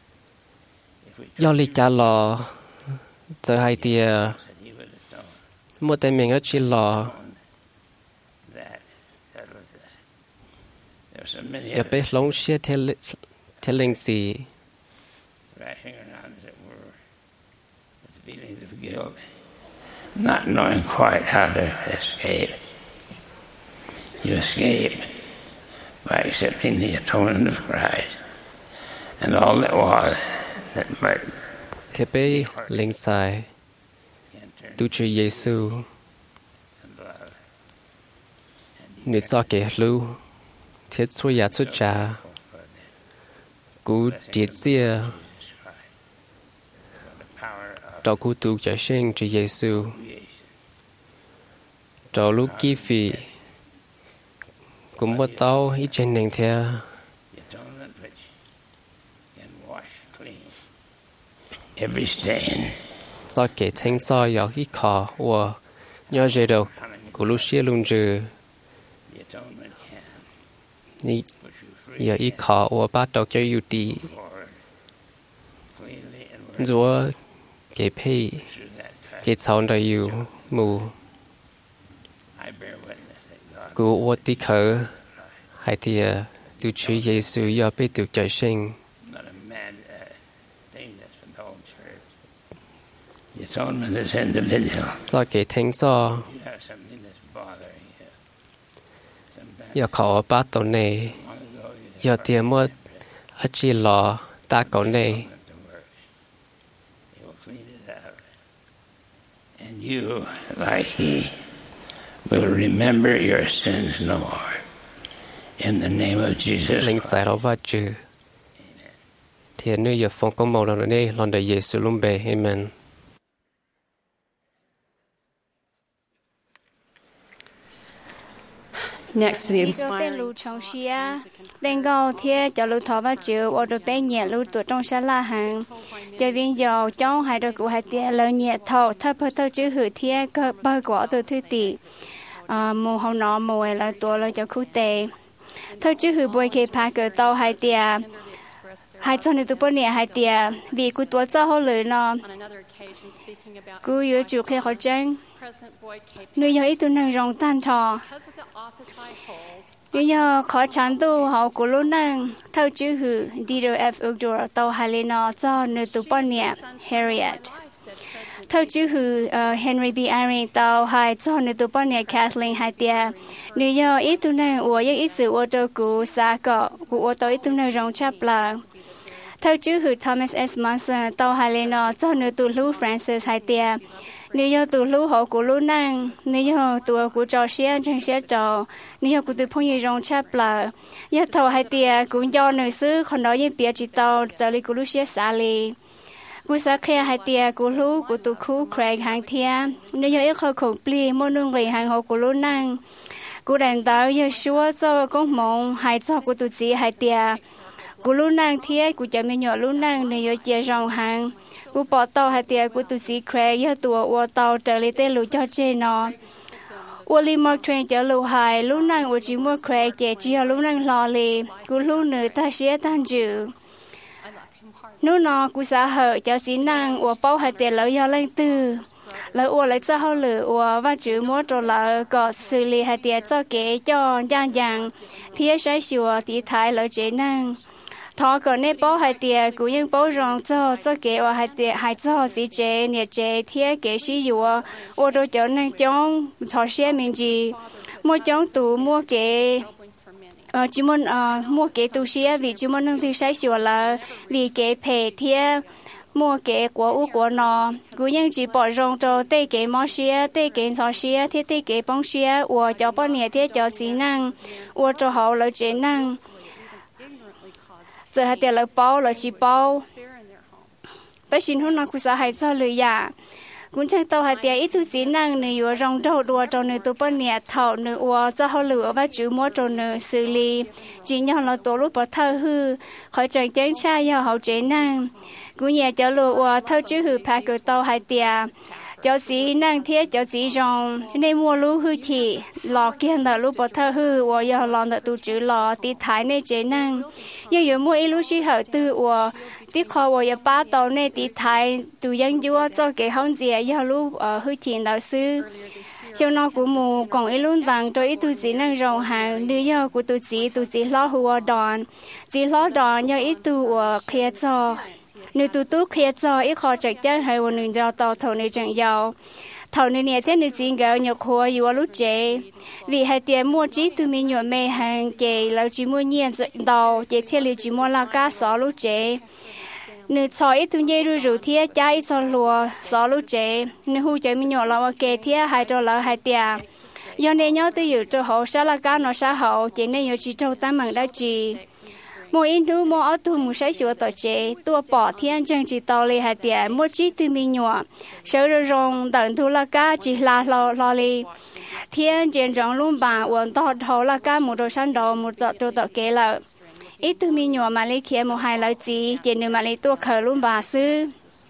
do lý trả lò giờ hai tia một tay mình ở chỉ lò giờ bé lông xe theo theo linh gì not knowing quite how to escape. You escape by accepting the atonement of Christ and all that was that might. Thế bé linh sai tu Chúa Giêsu nếu cho kẻ lưu thiết suy giả xuất trả cú triệt chia cho cú tu trở sinh Chúa Giêsu cho lúc kỳ phì cũng bắt đầu ít trên nền theo Every stain. do kẻ thanh so yếu ít khó và nhớ dễ đâu của lúc xưa luôn trừ ni yếu ít khó và bắt đầu cho yếu đi dù kẻ phê kẻ chọn đời yếu mù của ô tí khởi hay thì tu Chúa Giêsu yếu bị tu trở sinh The atonement is individual. do kẻ thanh so yếu khó bắt đầu này yếu tiền mất ở chỉ lò ta có này And you, like he, will remember your sins no more. In the name of Jesus linh giải đó và chữ thì nơi giờ phong công màu lần này lần đời Giêsu luôn bề amen. Next to the Đi có tên inspiring lũ trong xia, tên gạo thiê cho lũ thọ và chịu ở đồ bé nhẹ lũ tuổi trong xa la hàng, cho viên dầu trong hai đôi cụ hai tia lớn nhẹ thọ thấp hơn thâu chữ hữu thiê cơ bao quả từ thứ tỷ, mù hậu nọ mù là tuổi là cho khu tề, thâu chữ hữu bồi kê phá cờ tàu hai tia, hai trăm người tụ bữa nhẹ hai tia, vì cụ tuổi cho họ lười nó, cụ yếu chủ khi họ tranh. Nếu như ít tu năng rong tan thọ, nếu như khó chán tu họ của lô năng thâu chữ hữu D F Ugdor tàu hai lên nó cho nơi tu bận nhẹ Harriet thâu chữ hữu Henry B Irene tàu hai cho nơi tu bận nhẹ Kathleen hai tia nếu như ít tu năng của những ít sự ô tô của xã cọ của ô tô ít tu năng rong chắp là thâu chữ hữu Thomas S Manson tàu hai lên nó cho nơi tu Lou Francis hai tia nếu như tụ lũ họ của lũ năng nếu như tụ của trò xe chẳng xe trò nếu như của tụ phong như rong chắp là như thầu hai tia cũng do nữ sư còn nói như bia chỉ tàu trở lại của lũ xe xả lì của xã khe hai tia của lũ của tụ khu Craig hàng thia nếu như ít khâu khổng pli môn nương về hàng hộ của lũ năng của đàn tàu như xua cho công mộng hai cho của tụ chỉ hai tia của lũ năng thia của chợ mình nhỏ lũ năng nếu như chia rong hàng của bỏ tàu hai tia của tụ chỉ Craig như tụ ở tàu trở lại tên lũ cho trên nó u li mơ train cho lũ hai lũ năng u chỉ mua Craig chỉ chỉ lũ năng lò lì của lũ nữ ta sẽ tan trừ nếu nó cú xã hội cho xin năng của bao hai tiền lợi do lên từ lợi của lấy cho họ lựa của và chữ mua trò lợi có xử lý hai tiền cho kế cho giang giang thiết sai sửa tí thái lợi chế năng thọ có nên bao hai tiền cũng những bao rong cho cho kế của hai tiền hai cho sĩ chế nhiệt chế thiết kế sĩ dụ của đồ cho nên trong thọ xe mình gì mua trong tủ mua kế ờ chỉ muốn ờ mua cái tu sửa vì chỉ muốn nâng thứ sai sửa là vì cái phe thiê mua cái của u của nó cứ những chỉ bỏ rong cho tê cái mỏ sửa tê cái sò sửa thế tê cái bông sửa của cho bao nhiêu thế cho chỉ năng của cho họ lợi chế năng giờ hai tiền lợi bao lợi chỉ bao tới xin hôm nay cứ sao hay sao lười ya cũng chẳng tao hai tia ít thứ gì năng nữa rong đầu đùa cho nữa tụi bên nhà thảo nữa cho họ lựa và chữ mua cho nữa xử lý chỉ nhau là tổ lúc bỏ thơ hư khỏi chẳng chén trai do họ chế năng cũng nhà cho lựa thơ chữ hư phá cửa tao hai tia cho gì năng thiết cho gì rong nên mua lúa hư chỉ lò kia là lúc bỏ thơ hư và giờ lò là tụ chữ lò tí thái nên chế năng nhưng giờ mua ít lúa chỉ hở từ và tí kho và giờ ba tàu nên tí thái tụ dân vua cho cái hông gì giờ lúa ở hư chỉ đạo sư cho nó cũng mù còn ít luôn tặng cho ít tụ chỉ năng rong hàng đưa giờ của tụ chỉ tụ chỉ lo hùa đòn chỉ lo đòn giờ ít tụ kia cho nếu tụi tôi khi cho ít khó trực tiếp hay một nửa giờ tàu thầu này chẳng giàu thầu này nè thế này chỉ gạo nhập khối yếu lúc chế vì hai tiền mua chỉ tụi mình nhỏ mê hàng kề lâu chỉ mua nhiên đầu chế thiết liệu chỉ mua là cá sò lúc chế nếu cho ít tụi nhây rùi rùi thiết trái ít cho lúa sò lúc chế nếu hu chế mình nhỏ là kề thiết hai cho là hai tiền do nên nhớ tới dự cho họ sẽ là cá nó sẽ hậu chế nên nhiều chỉ trâu tám bằng đã chỉ mỗi in thứ mỗi ở tu một sai sửa tổ chế tua bỏ thiên chân chỉ tàu lì hạt tiền mỗi chỉ từ mình nhỏ sợ rồi rong tận thu là cá chỉ là lo lo lì thiên trên rong luôn bà uốn tọt thầu là cá một đồ sắn đồ một tọt đồ tọt kế là ít từ mình nhỏ mà lấy kia một hai lời gì trên đường mà lấy tua khờ luôn bà sư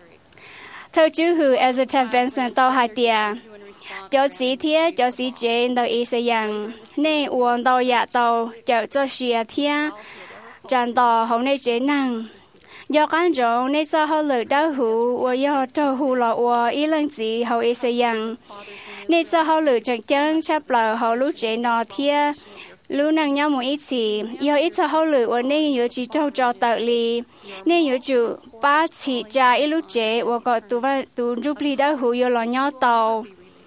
theo chữ hư Ezra Benson tàu hạt tiền cho chỉ thiết cho chỉ trên tàu ý xây dựng nên uốn tàu dạ tàu cho cho xìa thiên chẳng tỏ hậu này chế năng do cán rộng nên cho họ lợi đau hữu và do cho hữu lọ và ý lần gì hậu ý xây dựng nên cho họ lợi chẳng chân chấp lời hậu lúc chế nọ thia lúc năng nhau một ít gì do ít cho họ lợi và nên yếu chỉ trâu cho tự lì nên yếu chủ ba chỉ trả ít lúc chế và gọi tụ văn tụ rút ly đau hữu do lọ nhau tàu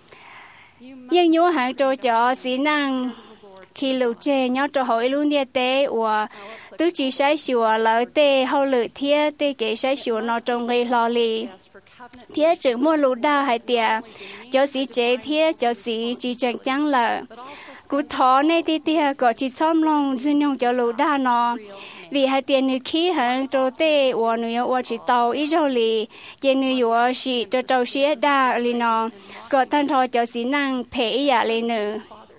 nhưng nhớ hàng trâu cho xí năng khi lúc chế nhau cho họ ít lúc địa tế và tôi chỉ sai sửa lợi tê hậu lợi thiết tê kế sai sửa nó trong gây lo lì thiết chữ mua lúa đào hay tiệt cho sĩ chế thiết cho sĩ chỉ chẳng chẳng lợi cú thọ này tê tê có chỉ xóm lòng dưng nhung cho lúa đào nó vì hai tiền nữ khí hàng cho tê và nữ và chỉ tàu ít rồi lì tiền nữ và sĩ cho tàu sĩ đa lì nó có thân thọ cho sĩ năng phê ý dạ lì nữ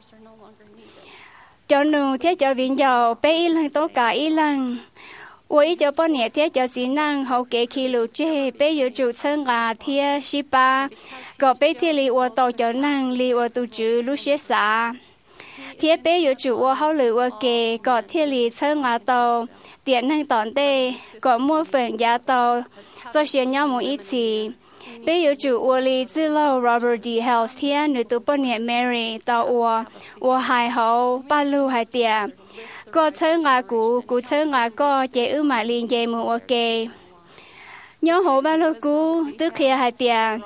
cho nữ thiết cho viên giàu bé ít lần tốt cả ít lần, với cho bọn nhẹ thiết cho sĩ năng hậu kế khi lũ chế bé yếu chủ thân gà thiết ship ba, có bé thiết li ô tàu cho năng li ô tu chữ lũ xế xả, thiết bé yếu chủ ô hậu lũ ô kế có thiết li thân gà tàu tiện năng tòn tê có mua phần giá tàu cho xe nhau một ít gì. Bây giờ chủ ua li zư lâu Robert D. Hales thiên nữ tụ bọn nhẹ Mary tàu ua ua hai hậu ba lưu hai tiệm có thơ ngà cũ cũ thơ ngà có chế ưu mà liên chế mù ok nhớ hồ ba lô cú tức khi hai tiền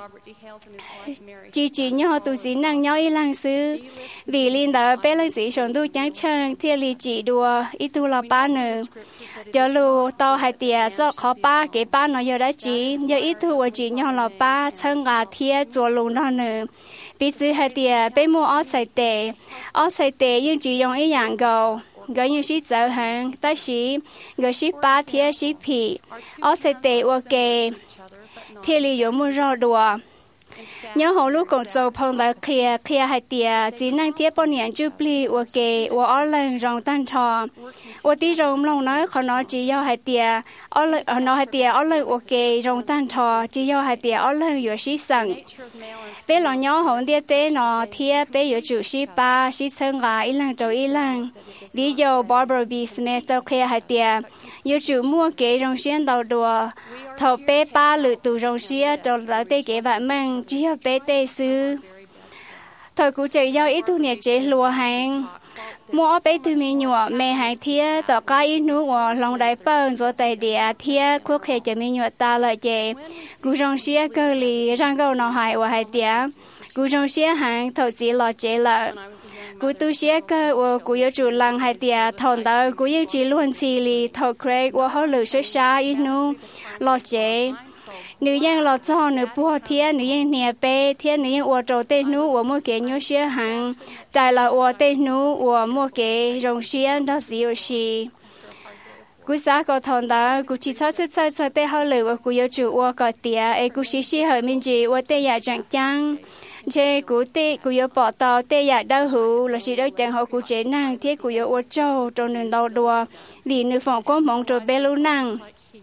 chỉ chỉ nhớ tu sĩ năng nhớ ý lăng sư vì liên đạo bé lăng sĩ sống tu chẳng chăng thiên lý chỉ đùa ít tu là ba nữa cho lu tao hai tiền do khó ba cái ba nó giờ đã chỉ giờ ít tu chỉ nhớ là ba chân gà thiên做路nó nữa vì sự hai tiền bé mua ở sài tệ ở sài tệ nhưng chỉ dùng ý dạng cầu gọi như sĩ giáo hàng ta sĩ gọi sĩ ba thiên sĩ phì ở sài tệ ok thiên lý dùng mua rau đùa nhớ hồ lúc còn giàu phong đã kia kia hai tia chỉ năng thiết bao nhiêu chụp li ok và ở lần rong tan trò và tí rong lòng nói họ nói chỉ do hai tia ở lần họ nói hai tia ở lần ok rong tan trò chỉ do hai tia ở lần vừa sĩ sẵn bé lo nhớ hồ tia tế nó thiết bé vừa chủ sĩ ba sĩ sơn gà ít lần trâu ít lần ví dụ Barbara B Smith tao kia hai tia vừa chủ mua kế rong xuyên đầu đùa thầu bé ba lự tù rong xuyên trâu lại tê kế vạn mang chỉ có bé tê sư thời cụ chạy giao ít tu nhiệt chế lùa hàng mua bé từ mi nhọ mẹ hàng thia tỏ cái ít nước của lòng đại bờ rồi tại địa thia quốc hệ cho mi nhọ ta lợi chế cụ rong xia cơ lì răng câu nó hại và hại tía cụ rong xia hàng thầu chỉ lọt chế lợi cụ tu xia cơ và cụ yêu chủ lăng hại tía thằng đó cụ yêu chỉ luôn xì lì thầu Craig và họ lử sơ xa ít nước lọt chế nữ dân lọt cho nữ bùa thiên nữ dân nè bê thiên nữ dân uo trâu tê nú uo mua kế nhớ xia hàng tại là uo tê nú uo mua kế rong xia đó xíu xì cú xã có thằng đó cú chỉ cho cho cho tê hao lử và cú yêu chủ uo có tía ấy cú xí xí hơi mình chỉ uo tê ya chẳng chăng chế cú tê cú yêu bỏ tàu tê ya đau hữu là xí đâu chẳng họ cú chế năng thiết cú yêu uo trâu trâu nương đau đùa vì nữ phòng có mong trâu bé lu năng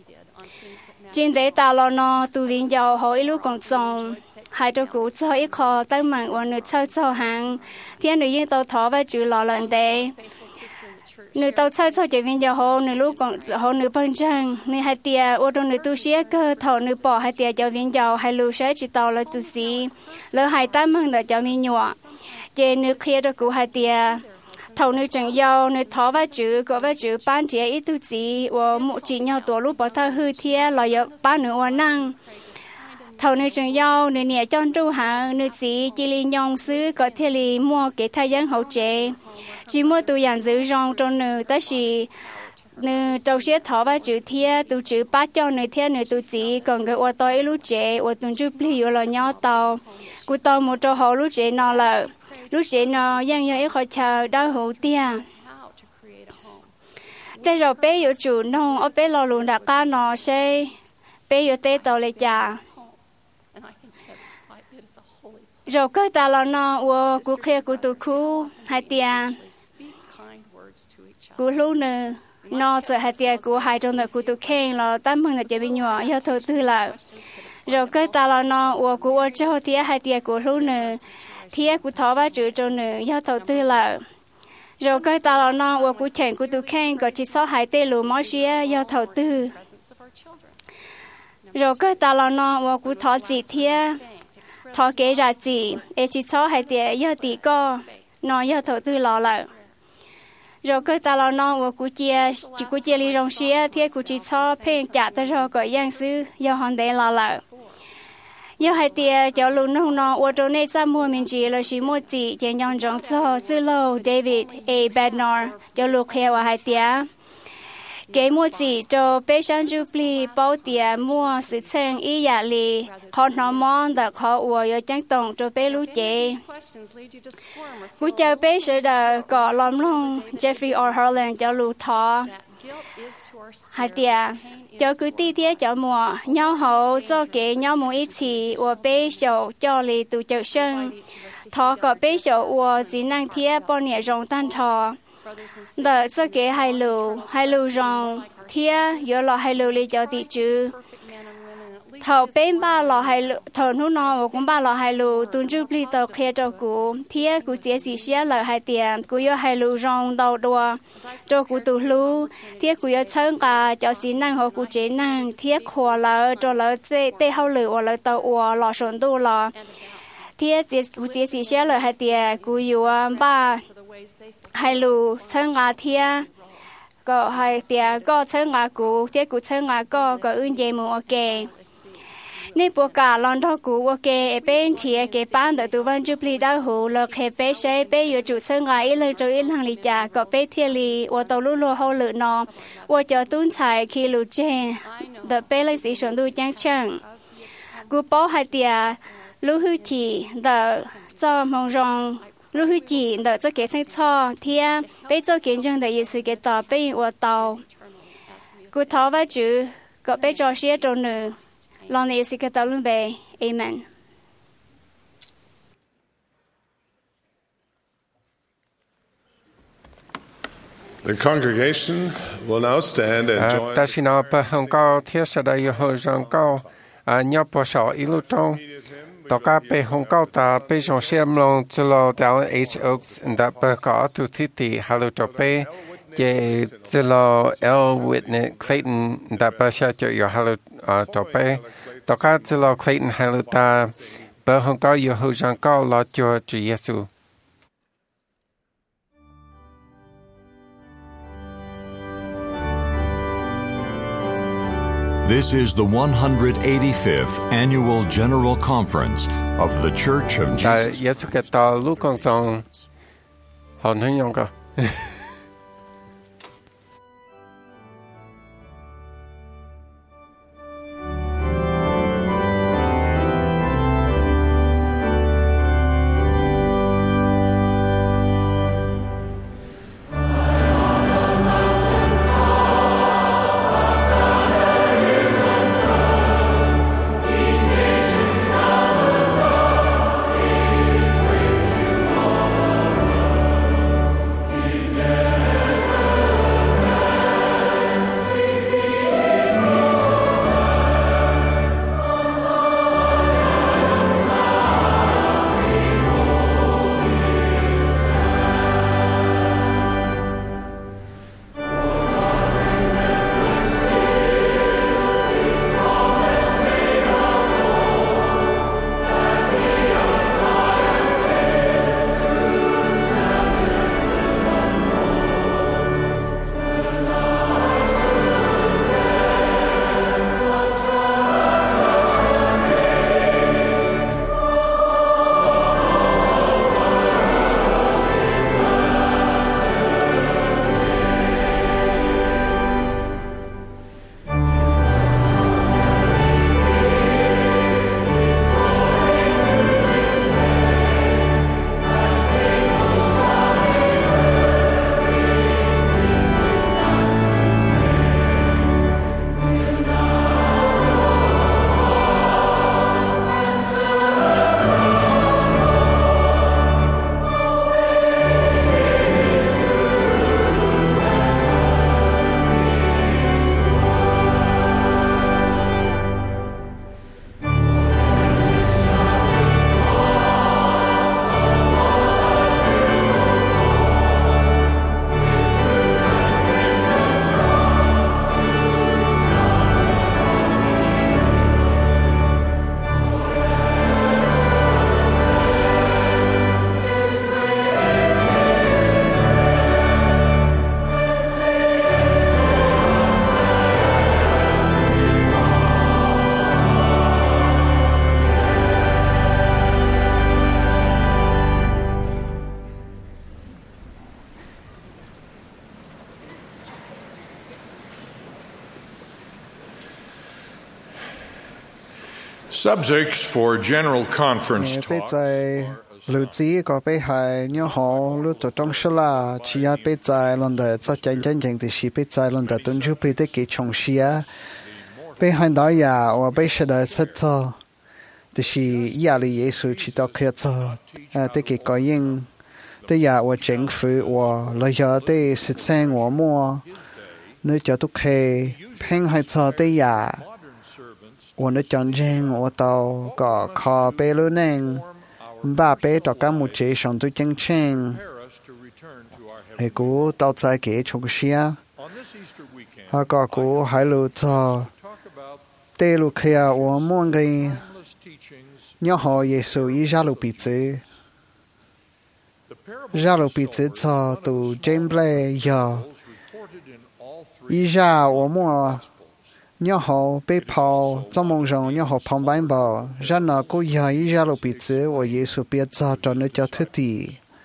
trên đấy ta lo nó tu viện giàu hỏi lúc còn sống hai đứa cụ cho ít khó tới mạng và nữ chơi cho hàng thiên nữ yên tàu thọ và chữ lọ lần đấy nữ tàu chơi cho chỉ viện giàu hồ nữ lúc còn hồ nữ bận răng nữ hai tia ô tô nữ tu sĩ cơ thọ nữ bỏ hai tia cho viện giàu hai lũ sẽ chỉ tàu là tu sĩ lỡ hai tám mừng là cho mình nhỏ trên nữ kia đứa cụ hai tia thầu nữ chẳng giàu nữ thọ và chữ có và chữ ban thiệt ít tu sĩ và một chỉ nhau tổ lúc bỏ thao hư thiệt là do ba nữ hoàn năng thầu nữ chẳng giàu nữ nhẹ chọn tru hàng nữ sĩ chỉ li nhong xứ có thể li mua cái thay dân hậu chế chỉ mua tu giản giữ rong trong nữ ta chỉ nữ trâu xế thọ và chữ thiệt tu chữ ba cho nữ thiệt nữ tu sĩ còn cái ô tô lúc chế ô tô chụp li là nhau tàu cụ tàu một trâu hậu lúc chế nó là lúc chế nó dân dân ít khỏi chờ đau hữu tia thế rồi bé yêu chủ nông ở bé lo luôn đã cá nó sẽ bé yêu tê tàu lấy trả rồi cái ta lo nó của của kia của tụi khu hai tia của lũ nữa nó sẽ hai tia của hai trong đó của tụi khen là tám mươi là chỉ bị nhỏ do thầu tư là rồi cái ta lo nó của của cho tia hai tia của lũ nữa thiệt của thọ và chữ cho nữ do thầu tư là rồi cái ta là nó và của chàng của tụi khen có chỉ số hai tê lù máu xía do thầu tư rồi cái ta là nó và của thọ gì thiệt thọ kế ra gì e chỉ số hai tê do tỷ co nó do thầu tư lọ lại rồi cái ta là nó và của chia chỉ của chia ly rong xía thiệt của chỉ số phèn chả tới rồi có giang sư do hòn đế lọ lại giờ hai tia cho luôn nông nó ở chỗ này ra mua mình chỉ là chỉ mua chỉ chỉ nhon trong cho dư lâu David A. Bednar cho lục heo và hai tia cái mua chỉ cho bé sang Jubilee bao tia mua sự chân ý giả lì con nó mòn đã khó uổng ở trang tổng cho bé lú chế cú chào bé sẽ đã có lòng long Jeffrey R. Harlan cho lú thọ hai tia cho cứ ti tiết cho mùa nhau hậu cho kế nhau một ít chỉ và bé sầu cho lì tụ chợ sân thọ có bé sầu và chỉ năng thiết bao nhiêu rong tan thọ đợi cho kế hai lù hai lù rong thiết giờ là hai lù lì cho tỷ chữ thầu bên ba lò hai lù thầu nút nọ và cũng ba lò hai lù tuần trước li tàu kia cho cụ thiết cụ chế chỉ xé lợi hai tiền cụ yo hai lù rong đầu đùa cho cụ tụ lù thiết cụ yo chân cả cho xin năng họ cụ chế năng thiết khỏa lợi cho lợi tê tê hậu lử và lợi tàu và lò sồn đu lò thiết chế cụ chế chỉ xé lợi hai tiền cụ yo ba hai lù chân cả thiết có hai tiền có chân cả cụ thiết cụ chân cả có có ưng dây mù ok nên bộ cả lần đó cũ ok bên thì cái ban đội tụ văn chụp lì đau hủ lợt hệ bé sẽ bé yêu chủ sân ngài lời cho ít hàng lì trà có bé thiên lì ô tô lú lô hậu lự nó ô cho tuôn xài khi lù trên đợt bé lấy sĩ sống đuôi trắng trắng cú bó hai tia lú hư chỉ đợt cho mong rong lú hư chỉ đợt cho cái sinh cho thia bé cho kiến chân đợt Giêsu cái tàu bé ô tàu cú tháo vào chữ có bé cho xe trâu nữ lòng này sẽ cái tàu luôn về amen. The congregation will now stand and join. Ta xin nói bà hồng cao thiết sẽ đại hội rong cao nhớ bỏ sọ ilu trong tất cả bà hồng cao ta bà trong xem lòng cho lo đạo H Oaks đã bà có tu thị thị halu cho bà về cho lo L Whitney Clayton đã bà sẽ cho yo halu cho bà tất cả cho lo Clayton halu ta bà hồng cao yo hội rong cao lo cho Chúa Giêsu. This is the one hundred eighty-fifth Annual General Conference of the Church of Jesus. Yesu cái ta lúc con song hòn hình nhung cơ. Subjects for general conference talk. Lưu trí có bé hai nhớ họ lưu tổ trong số là chỉ là bé trai lần đầu cho chân chân chân thì chỉ bé trai lần đầu tuân thủ bé để kỹ trong xia bé hai đó ya và bé sẽ được set cho thì chỉ ya li Giêsu chỉ đó kia cho để kỹ coi yên để ya và chính phủ và lời giờ để sự sang và mua nếu cho tất cả phèn hai cho để ya và nếu chọn riêng và tàu có khó bé lớn nè ba bé cho các một chế sản xuất chân chân, hệ cũ tàu trái kế trong xia, họ có cũ hai lô cho tê lô kia và mọi người nhớ họ Giêsu ý ra lô bị chế, ra lô bị chế cho từ James Blake giờ ý ra và mọi nhớ họ bị phao trong mong rằng nhớ họ phong bánh bò ra nó cố giờ ý ra lục bị chữ và Giêsu biết cho cho nó cho thứ gì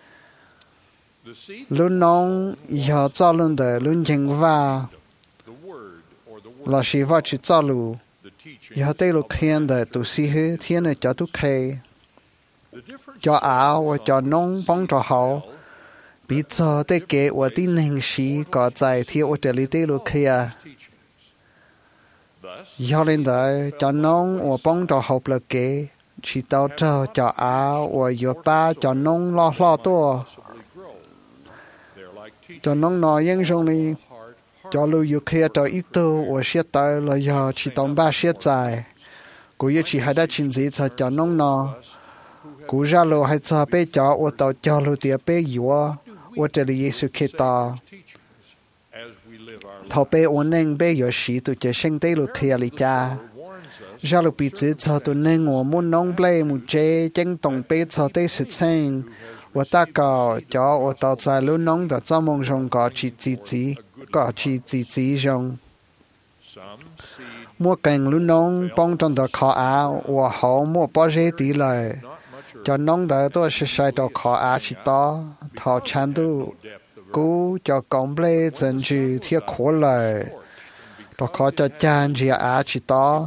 luôn nông giờ cho luôn đời luôn chừng va là sĩ va chỉ cho lu giờ đây lúc hiện đời tu sĩ hết thiên này cho tu khe cho áo và cho nông bóng cho họ bị cho tới kế và tin hình sĩ có giải thiệu ở đây đây lúc kia giờ lên đời cho nông và bóng cho họ là kế chỉ tao cho cho áo và giờ ba cho nông lo lo to cho nông nói những trong này cho lưu yêu kia cho ít tu và sẽ tới là giờ chỉ tông ba sẽ dài cũng như chỉ hai đã chính gì cho cho nông nó cũng ra lưu hai cho bé cho và tao cho lưu tiệt bé yếu và这里耶稣基督thọ bé ổn định bé yếu sĩ tụi trẻ sinh tế lưu kia lý cha ra lưu bị chỉ cho tụi nên và muốn nông bé một chế chân tổng bé cho tế sự sinh và ta có cho và tao在lưu nông的做梦中có chỉ chỉ chỉ có chỉ chỉ chỉ trong mua cảnh lưu nông bông trong đó khó áo và họ mua bao nhiêu tỷ lệ cho nông đó tôi sẽ sai cho khó áo chỉ to thọ chăn tu cú cho công lệ dân chủ thiết khổ lợi đó khó cho chăn chỉ áo chỉ to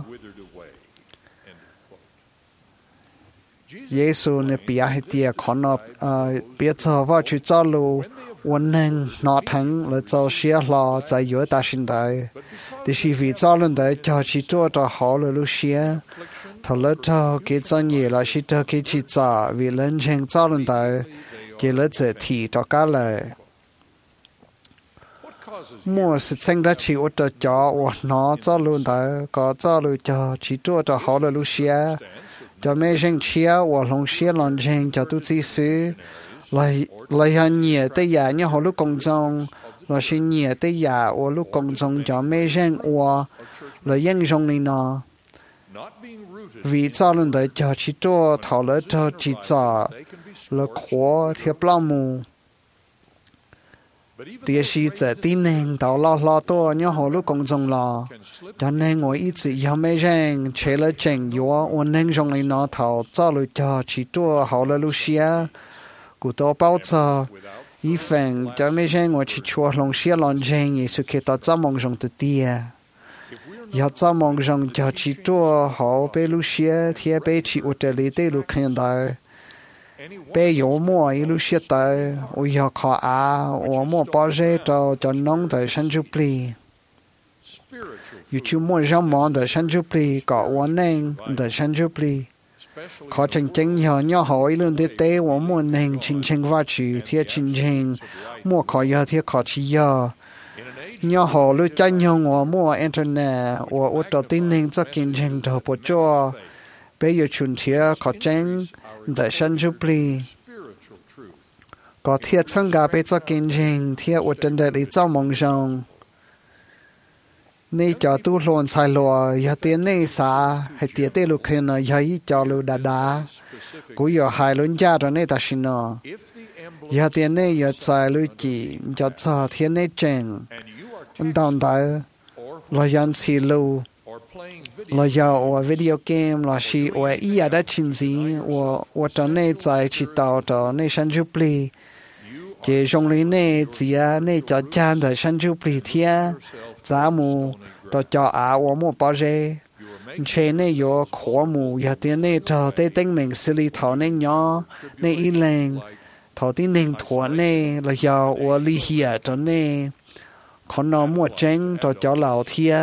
Giêsu ne bia hay tia khó nó biết cho vào chữ cho luวันหนึ่งนอทั้งเลยเจ้าเสียรอใจเยอะตาชินได้แต่ชีวิตเจ้าเรื่องใดจะชีตัวจะหอเลยลูเสียถ้าเลยเจ้าเกิดจังยี่ละชีเจ้าเกิดชีจ่าวิเล่นเชิงเจ้าเรื่องใดเกิดเลยเจอที่จะกันเลยมัวสิเชิงได้ชีวิตจะจ่อวันนอเจ้าเรื่องใดก็เจ้าเลยจะชีตัวจะหอเลยลูเสียจะไม่เชิงเชียว่าลงเชียหลอนเชิงจะตุจีซื้อlại lại hành nhiều tới giờ như họ lúc công trong là xin nhiều tới giờ và lúc công trong cho mấy dân và là dân trong này nó vì cho nên để cho chỉ cho thảo luận cho chỉ cho là khó thiệp lòng mù địa sĩ sẽ tin nên tao lo lo to như họ lúc công trong là cho nên ngồi ít chỉ cho mấy dân chế là chỉnh yếu và nên trong này nó thảo cho lời cho chỉ cho họ là lúc xia cụ tổ bảo cho ý phần cho mấy người ngồi chỉ chùa lòng xia lòng chân như sự kiện đó cho mong rằng tự tia, giờ cho mong rằng cho chỉ chùa họ bé lu xia thì bé chỉ ở đây lý tế lu khen đời, bé yếu mua ý lu xia đời, ôi giờ khó à, ôi mua bao giờ cho cho nông đời sinh chụp li, yêu chú mua rau món đời sinh chụp li, có uốn neng đời sinh chụp li. Khó chân chân nhỏ nhỏ hỏi luôn để tế và muốn hình chính chân vào chữ thiết chính chân mua khó giờ thiết khó chỉ giờ nhỏ họ lưu chân nhỏ và mua internet và ở đó tin hình cho kinh chân đồ bộ cho bây giờ chuẩn thiết khó chân để sân giúp li có thiết sang cả bây giờ kinh chân thiết ở trên đây cho mong rằngนี่จอตู้ลวนใส่ลัวยาเตียนนี่สาให้เตียเตลูกเคนยาอีจอลูดาดากูอยากหายลุนจ้าตอนนี้ตาชินอยาเตียนนี่อยากใส่ลูจีจะจ่อเทียนนี่เจงอันตอนใดเรายันสีลูเราอยากว่าวิดีโอเกมเราชีว่าอีอยากได้ชินซีว่าว่าตอนนี้ใจชิตาวตอนนี้ฉันจุปลีเจจงลีนี่เจียนี่จอจานแต่ฉันจุปลีเทียgiá mù đó cho áo và mua bao giờ trên này có khó mù giờ tiền này cho tới tính mình xử lý thảo này nhỏ này in lên thảo tin nên thua này là giờ và lý hiệp cho này còn nó mua tranh cho cho lão thia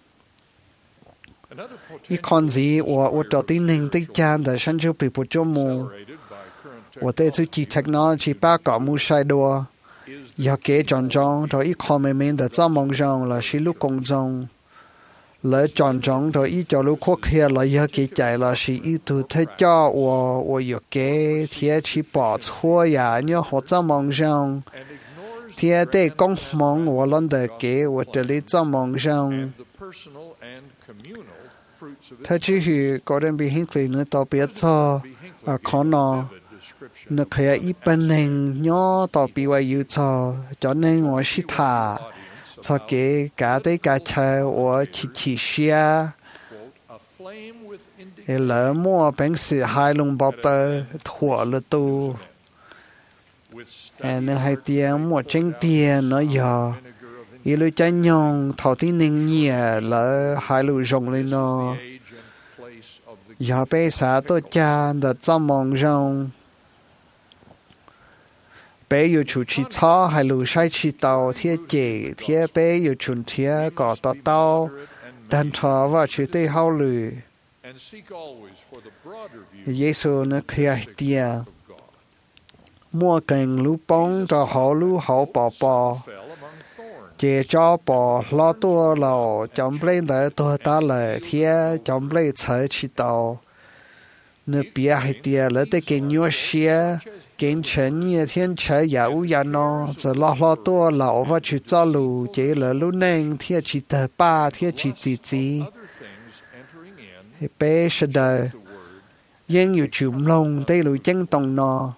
ít con gì và và cho tin nên tích chan để sản xuất bị bớt cho mù và tới thứ chỉ technology ba cả mù sai đua giờ kế chọn chọn rồi ít khó mấy mình để cho mong rằng là sĩ lúc công trong lỡ chọn chọn rồi ít cho lúc khó kia là giờ kế chạy là sĩ ít tu thế cho và và giờ kế thì chỉ bỏ thua ya như họ cho mong rằng thì để công mong và lần để kế và để lý cho mong rằng thế chỉ là có đến bị hình tượng nữa tao biết cho à khó nó nó khía ít bên hình nhỏ tao bị vay yêu cho cho nên ngồi xí thả cho cái cả đấy cả chơi ở chỉ chỉ xe lỡ mua bánh sĩ hai lồng bao tơ thua lỡ tu nên hai tiếng mua tranh tiền nó giờ ý lối trái nhông thầu tí ninh nhẹ lỡ hai lũ rồng lên nó giờ bây giờ tôi cha đã trong mong rồng bé yêu chủ chỉ cho hai lũ sai chỉ tàu thiết chế thiết bé yêu chuẩn thiết có tàu tàu đàn thọ và chỉ tây hao lử Giêsu nó kia tia mua cành lũ bông cho họ lũ họ bỏ bỏ chế cho bỏ lo tua lầu chống lên để tua ta lại thiết chống lên chơi chỉ tàu nó bia hay tia lấy tới cái nhua xia kiến chân như thiên chơi giáo ya nó giờ lo lo tua lầu và chỉ cho lù chế lỡ lũ neng thiết chỉ tờ ba thiết chỉ chỉ chỉ bé sẽ đời dânอยู่chùm lông tây lùi chân tông nó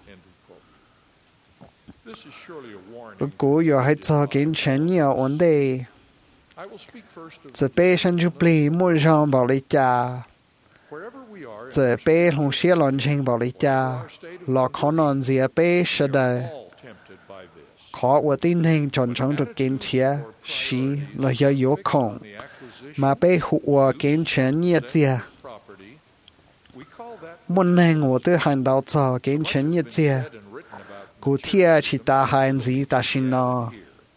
cố giờ hay cho kiến chân nhiều ổn đề giờ bé sinh chụp lì mua rong bảo lấy cha giờ bé không xia lon chênh bảo lấy cha lọ khó non gì bé sẽ đời khó của tin hình chọn chọn được kiến thiệt xí là do yếu khổng mà bé hụa kiến chân nhiều chia muốn hành của tôi hành đạo cho kiến chân như thế, cụ thể chỉ ta hành gì ta xin nó,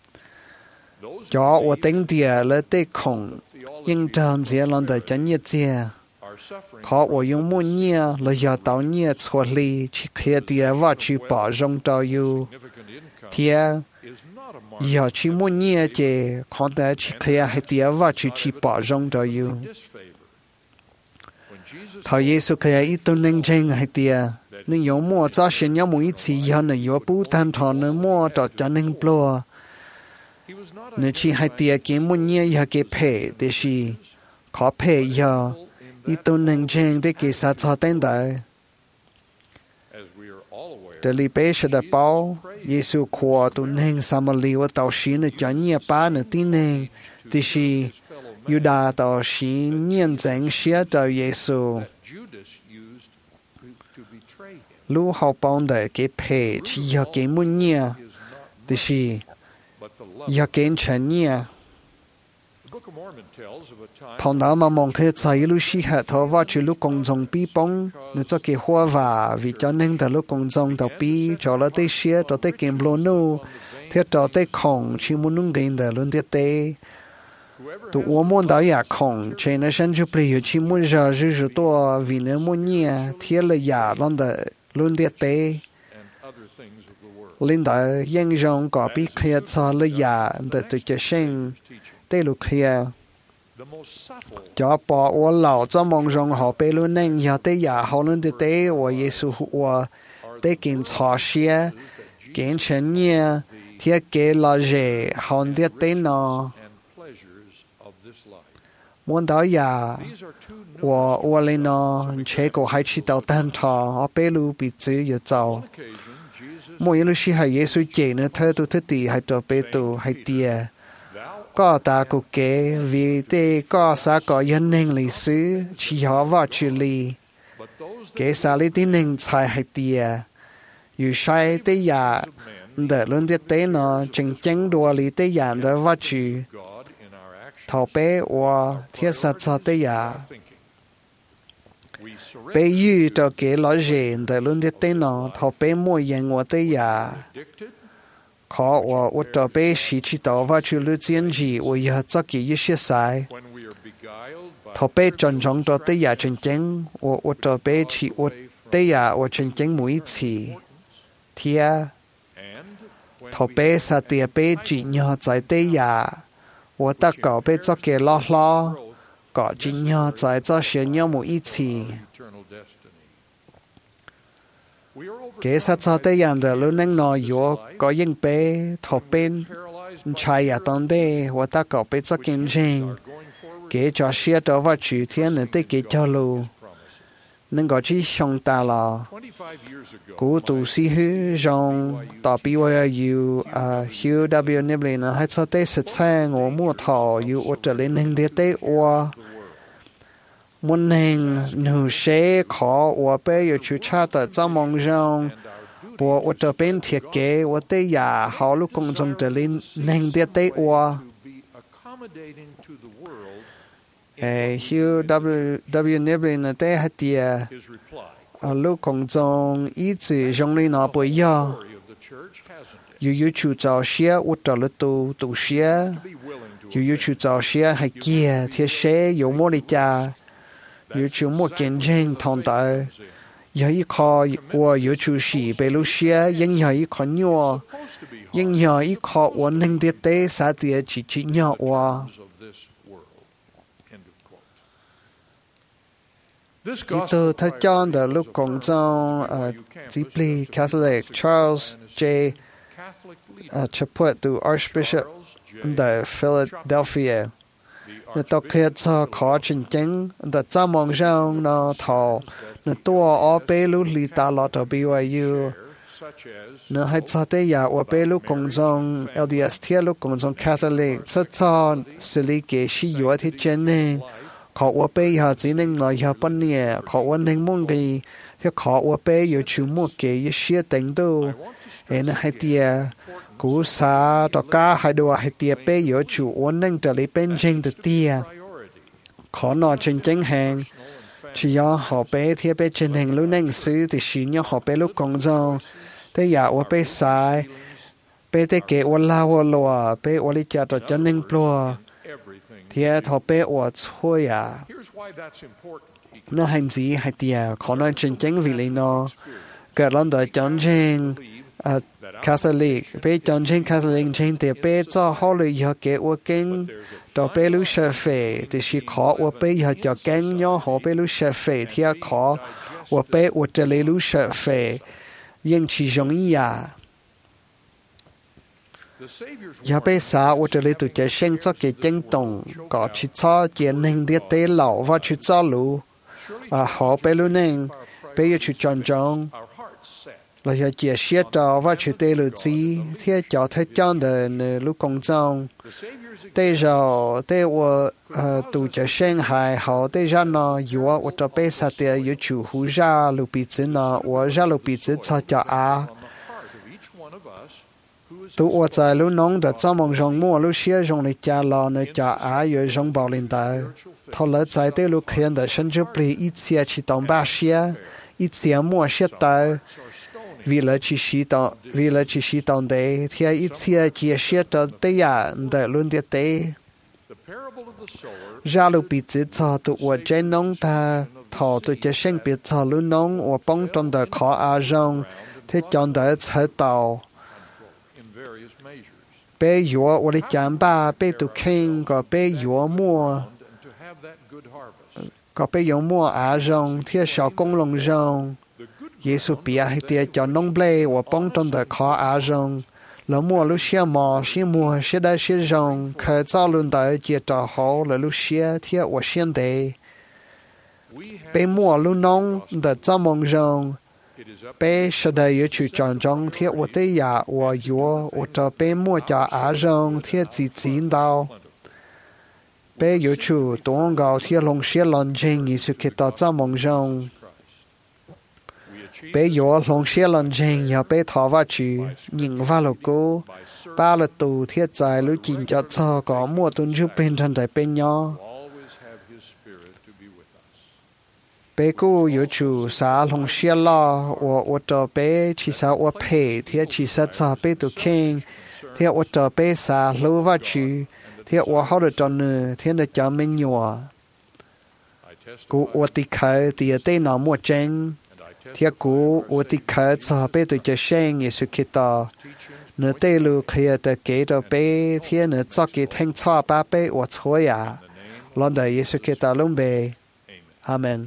cho tôi tính địa là để không, nhưng trong thế lần đầu chân như thế, họ tôi dùng muốn nhớ là giờ tao nhớ处理chỉ khi địa và chỉ bảo rong tao yêu, thì giờ chỉ muốn nhớ chỉ còn để chỉ khi hai địa và chỉ chỉ bảo rong tao yêu. Thảo Giêsu kia ít tu nên chân hay tia, nên yếu mua cho xin nhau mỗi次hơn là yếu bù thanh thọ nên mua cho cho nên blo, nên chỉ hay tia kiếm muốn nhớ giờ cái phe để gì, khó phe giờ ít tu nên chân để cái sao cho tên đại. Để lý bé sẽ đặt bảo Giêsu qua tu nên Samali và tàu xin để cho nhớ ba nữa tin nên để gì. Juda tao xin nhận danh xia cho Giêsu. Lũ học bóng để cái phe chỉ do cái muốn nhớ, thì gì, do cái chân nhớ. Phong đạo mà mong khi tại lũ sĩ hạt thọ và chỉ lũ công dân bị bóng, nếu cho cái hoa và vì cho nên là lũ công dân tao bị cho là tới xia cho tới kiếm lô nô, thiết cho tới khổng chỉ muốn nung cái để luôn tiết tế. Tụ ua muốn đạo giả khổng, chế nó sinh chụp lì yếu chi muốn giờ dư dư tùa vì nó muốn nhẹ, thiết là giả lần đợi, luôn tiết tế. Linh đạo dân dòng có bí khía cho là giả đợi tụi chế sinh, tế lục khía. Cho bỏ ua lão cho mong dòng họ bê luôn nênh, giờ tế giả họ luôn tiết tế, ua Giêsu ua tế kinh cho xia, kinh chân nhẹ, thiết kế là dễ, họ tiết tế nó. Muốn đạo giả, và và lên nó chế cổ hai chỉ đạo tan thọ, ở bên lũ bị chữ yếu giàu. Mỗi lúc khi hai Giêsu chế nữa thơ tu thất tỷ hai trò bê tu hai tia. Có ta cụ kế vì thế có xã có nhân hình lịch sử chỉ họ vào xử lý. Kế xã lý tín hình sai hai tia. Dù sai tế giả, đỡ luôn tiết tế nó chân chân đùa lý tế giả đỡ vào trừ. Thảo bé và thiết sát cho tế giả. Bé yu cho kế lõ dễ để luôn tiết tế nó thảo bé mua dân của tế giả. Khó và út cho bé sĩ chỉ tàu và chú lưu diễn gì và giờ cho kế yu xế sai. Thảo bé chọn trọng cho tế giả chân chân và út cho bé chỉ út tế giả và chân chân mỗi chỉ. Thia thảo bé xa tìa bé chỉ nhờ giải tế giả. 我的狗被做给了了，搞今天在这些项目一起。给实在的人的路能内有个应被头边，柴呀当的我的狗被做见证，给这些的话主天的得给条路， nên gọi chỉ xong ta là cú tu sĩ hư trong tòa bê vê u Hugh W. Niblin hay cho tới sự sang của mua thọ u ở trở lên hình địa tế của muốn hình nụ sẽ khó ở bây giờ chú cha tại trong mong rằng bộ ở trở bên thiết kế ở tới nhà họ lúc công trong trở lên hình địa tế của Hugh W. Niblin ở đây hay tiề ở lúc công trong ý chí trong lý nó bây giờ dù dù chủ giáo xe ở trở lên tu tu xe dù dù chủ giáo xe hay kia thì sẽ有莫里家dù chủ莫kiến tranh thong tới有一颗我有主是被路xe nhưng有一颗nhỏ nhưng有一颗我能的得啥的只只nhỏ我Ito thật John the lúc công trong uh, deeply Catholic Charles J. Uh, Chaput to Archbishop the Philadelphia. Nó tộc kia cho khó trình chính, the trong mong rằng nó thọ, nó tua ở bê lúc lý ta lọt ở bê vê u. Nó hay cho tế giả ở bê lúc công trong L D S thiết lúc công trong Catholic, cho cho xử lý kế sĩ yếu thiết chân nên. Khó ở bê họ chỉ nên nói họ bận nhẹ, khó ở nên mong gì, thì khó ở bê yếu chú một kế yếu xia tính đâu. Nên hai tia, cú xa đó cả hai đồ hai tia bê yếu chú ở nên trở lại bên trên được tia. Khó nói trên chân hàng, chỉ do họ bê thì bê trên hàng lúc nên xứ thì xí nhau họ bê lúc công dòng. Thế giả ở bê sai, bê tế kế ở lao ở lùa, bê ở lý chá đó chân nên plùa. Thì thọ bê ở thôi à. Nó hành gì hay tia, khó nói trên chân vì lý nó. Cả lần đó chân chân Catholic, bê chân chân Catholic chân thì bê cho họ lưu họ kế ở kinh. Đó bê lưu sẽ phê, thì chỉ khó ở bê họ cho kinh nhau họ bê lưu sẽ phê, thì khó ở bê ở trở lại lưu sẽ phê. Nhưng chỉ giống ý à. Giờ bây giờ我这里都在想这个震动，搞去操建能的对老话去走路，啊，好白路能，白要去讲讲，那要解释到话去对路子，天教他讲的那路工作，对着对我呃都在想还好，对着呢有我我这边啥的有去胡家路鼻子呢，我家路鼻子操叫啊。Tu ở tại lúc nông đã cho mong rong mua lúc xưa rong lịch cha lo nơi cha á rồi rong bảo lên tới, thâu lỡ tại tới lúc hiện đã sinh chụp lấy ít xe chỉ tông ba xe, ít xe mua xe tới, vì là chỉ sĩ tông vì là chỉ sĩ tông đấy, thì ít xe chỉ xe tới tới à để luôn đi tới. Ra lúc bị chết cho tu ở trên nông ta, thọ tu chỉ sinh bị cho lúc nông ở bông trong đời khó á rong, thì chọn đời chạy tàu. Bê yếu ở đây chạm ba bê tụ kinh có bê yếu mua có bê yếu mua á rong thiên sáu công long rong Giêsu bia hay tia cho nông blê và bông trong đời khó á rong lỡ mua lúc xia mò xia mua xia đá xia rong khởi cho luôn đời chia trò hậu là lúc xia thiên và xiên đề bê mua lúc nông đời cho mong rong bé sau đây yêu chủ chọn trong thiết ở đây nhà ở yếu ở đó bé mua cho á rong thiết chỉ chín đào bé yêu chủ tuôn gạo thiết long xe lần trên như sự kết tạo cho mong rong bé yếu long xe lần trên nhà bé thọ vào chủ nhìn vào lô cô ba là tù thiết dài lúc chín cho cho có mua tuân giúp bên thân đại bên nhau bé cô yêu chủ xã long xe lo ở ở đó bé chỉ xã ở phe thì chỉ xã cho bé tụ kinh thì ở đó bé xã lưu vào chủ thì ở họ được chọn nữa thì được chọn mình nhỏ cô ở tí khai thì ở đây nó mua chân thì cô ở tí khai cho bé tụ chơi sen như sự kết tạo nữa đây lu khi ở cái đó bé thì nữa cho cái thanh cho ba bé ở chỗ à lần đấy như sự kết tạo luôn bé amen.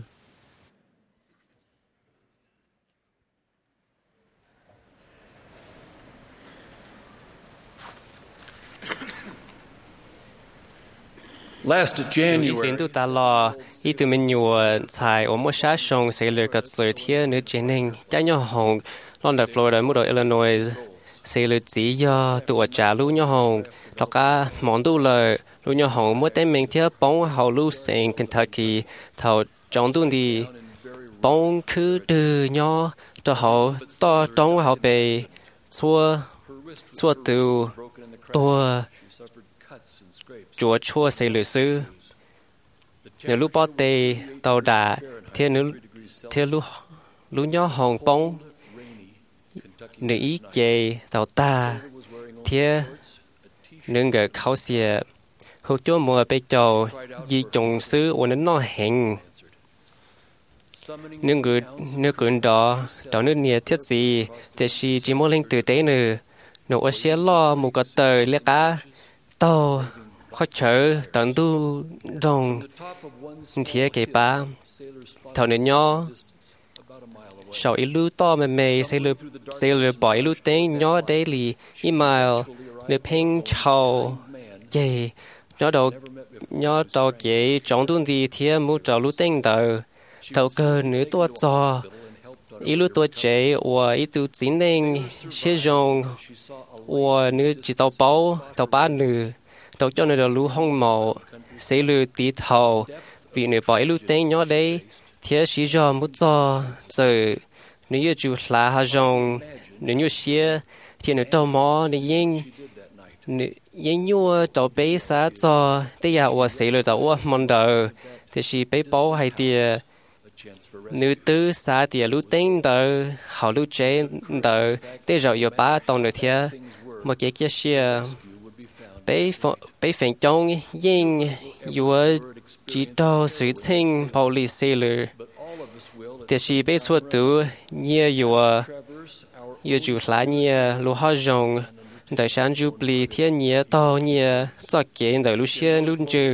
Last 有一 January, 年度大了，一度没有在我们山上谁了个昨天呢？今年家nhau hồng，浪在 Florida， 木到 Illinois， 谁了只要ตัวจ่าลูกnhau hồng， แล้วก็มองดูเลยลูกnhau hồng， มื่อแต่เมืองที่ป้องเขาลูกเซง Kentucky， เท่าจองดูดีป้องคือดื้อย่อตัวเขาต่อต้องเขาไปชั่วชั่วตัวตัวจัวชั่วเสียหรือซื้อเนื้อลูกปอเตเตาด่าเทียนเนื้อเทียนลูกลูกย่อหองป้องเนื้ออีเจเตาตาเทียเนื้อเกิดเขาเสียเขาจ้วมัวไปเจ้ายีจงซื้อวันนั้นน่อแหงเนื้อเกิดเนื้อเกินดอดอเนื้อเนียเทียจีแต่ชีจิโมเล็งตื่นเต้นเนื้อหนูเสียล้อมูกเตยเล็กอะโตkhó chở tận tu đồng thiệt cái ba thầu này nhỏ sau ít lưu to mà mày sẽ lưu sẽ lưu bỏ ít lưu tiếng nhỏ daily email lưu ping chào vậy nhỏ đầu nhỏ đầu cái trong tuần thì thiệt mua chào lưu tiếng đầu đầu cơ nữa tua cho ít lưu tua chế và ít tu chính nên sử dụng và nữa chỉ tàu bao tàu ba nữa tàu cho nên là lũ hông màu sẽ lừa tí thầu vì nếu bỏ lũ tên nhỏ đấy thì chỉ cho một giờ rồi nếu như chủ là hà rong nếu như xe thì nếu tàu mò nếu yên nếu yên như tàu bé xa cho thế giờ và sẽ lừa tàu mòn đầu thì chỉ bé bao hay tiền nếu tư xa thì lũ tên đầu họ lũ chế đầu thế rồi giờ ba tàu nữa thì một cái kia xe被被分中因有知道事情暴力势力，但是被错读也有有就来也路好用，在山就比天也到也早见的路线路走，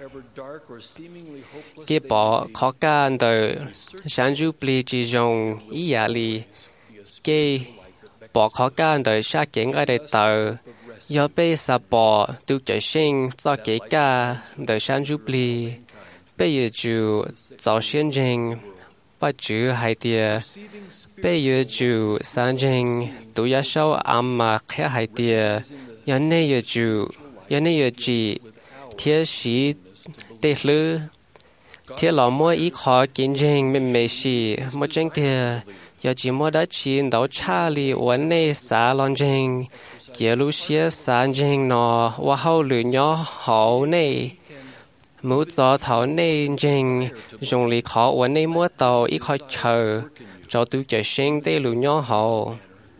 给把考干的山就比之中一压力，给把考干的下见爱的到。do被sa bỏ tu chạy sinh cho kể cả đời sáng giúp li bây giờ chủ giáo sinh trình bắt chữ hai tia bây giờ chủ sáng trình tu ya sau am mà khẽ hai tia giờ này giờ chủ giờ này giờ chỉ thiết sĩ tê lư thiết lò mua ít khó kinh doanh mình mấy sĩ một chân tia giờ chỉ mua đã chỉ đấu cha li vấn này xả lon trình giờ lúc xưa sáng trình nó và hậu lửa nhỏ hậu này mỗi giờ thảo này trình dùng lý khó vấn này mua tàu ít khó chờ cho tôi chạy sinh để lửa nhỏ hậu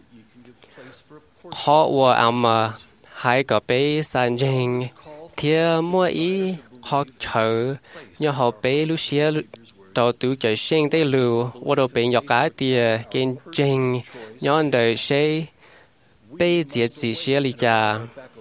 khó và âm hai cái bé sáng trình thì mua ít khó chờ nhỏ hậu bé lúc xưa tàu tôi chạy sinh để lửa và đồ bé nhỏ cái tiền kinh trình nhỏ đời sẽ被截止些里家，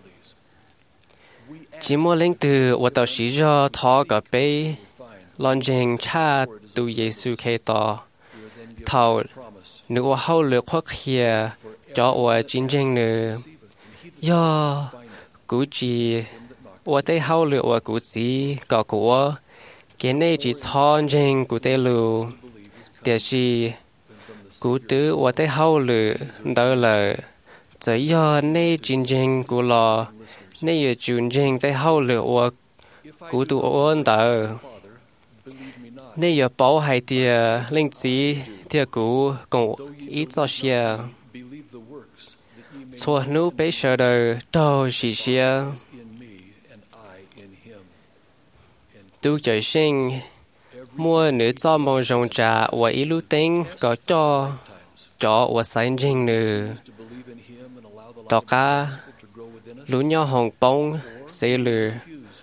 寂寞领导我到时着他个被乱正差对耶稣开导，头如果后来扩开，叫我真正的要估计我对后来我估计个个，给那只长正估得路，但是估得我对后来到了。只要你真正古老，你也真正在好了我古都安道，你也保害的令子的古共一早些，错努被舍的都是些，都在生，莫女做梦中着我一路顶个做做我三真的。ต่อก้าลุ้นย่อหงปงเสียหรือ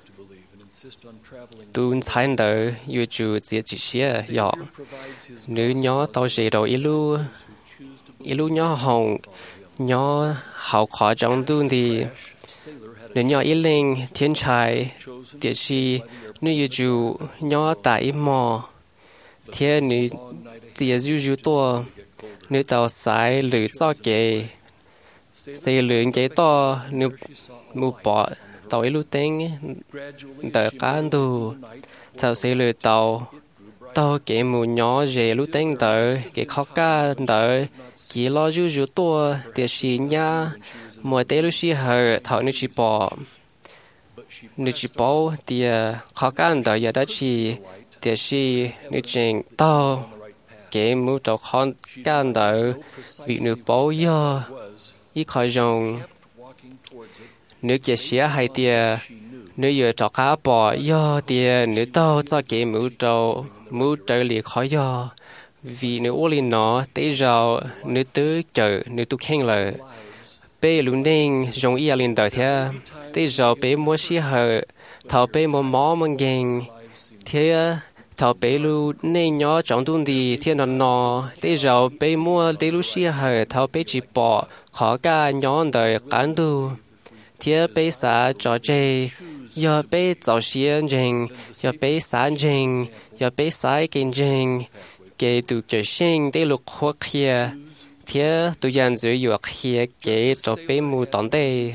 ตูนใช้เดออยู่จูเจียจิเชียหยอกหรือย่อต่อเสียดอีลูอีลูย่อหงย่อเขาขอจงตูนดีหรือย่ออีลิงเทียนชัยเดียชีนึกอยู่จูย่อตาอีหมอเทียนนึกเจียจูจูตัวนึกต่อสายหรือจ้อเก xây lượng giấy to nếu mua bỏ tàu lưu tên đợi cán tu sau xây lượng tàu tàu cái mù nhỏ dễ lưu tên đợi cái khó cá đợi chỉ lo du du tua để xí nhá mỗi tế lưu xí hở thảo nữ chỉ bỏ nữ chỉ bỏ thì khó cá đợi giờ đó chỉ để xí nữ chỉnh tàu cái mù trâu con cá đợi vì nữ bỏ giờ ý khỏi dùng nữ chỉ xía hay tia nữ vừa trọ cá bỏ do tia nữ tàu cho cái mũ trâu mũ trâu liệt khỏi do vì nữ ô linh nó tới giờ nữ tứ chờ nữ tu khen lời bé luôn nên dùng ý linh đời thế tới giờ bé mua xí hở thầu bé mua mỏ măng geng thế thầu bé luôn nên nhớ trong tuần đi thế nó nó tới giờ bé mua tới lúc xí hở thầu bé chỉ bỏ khó cả nhớ đời cán tu thế bé xã trò chơi giờ bé giáo xuyên trình giờ bé sáng trình giờ bé sai kinh trình cái tụ chơi sinh để lục hoa kia thế tụ dân dưới vừa kia cái cho bé mua tận đây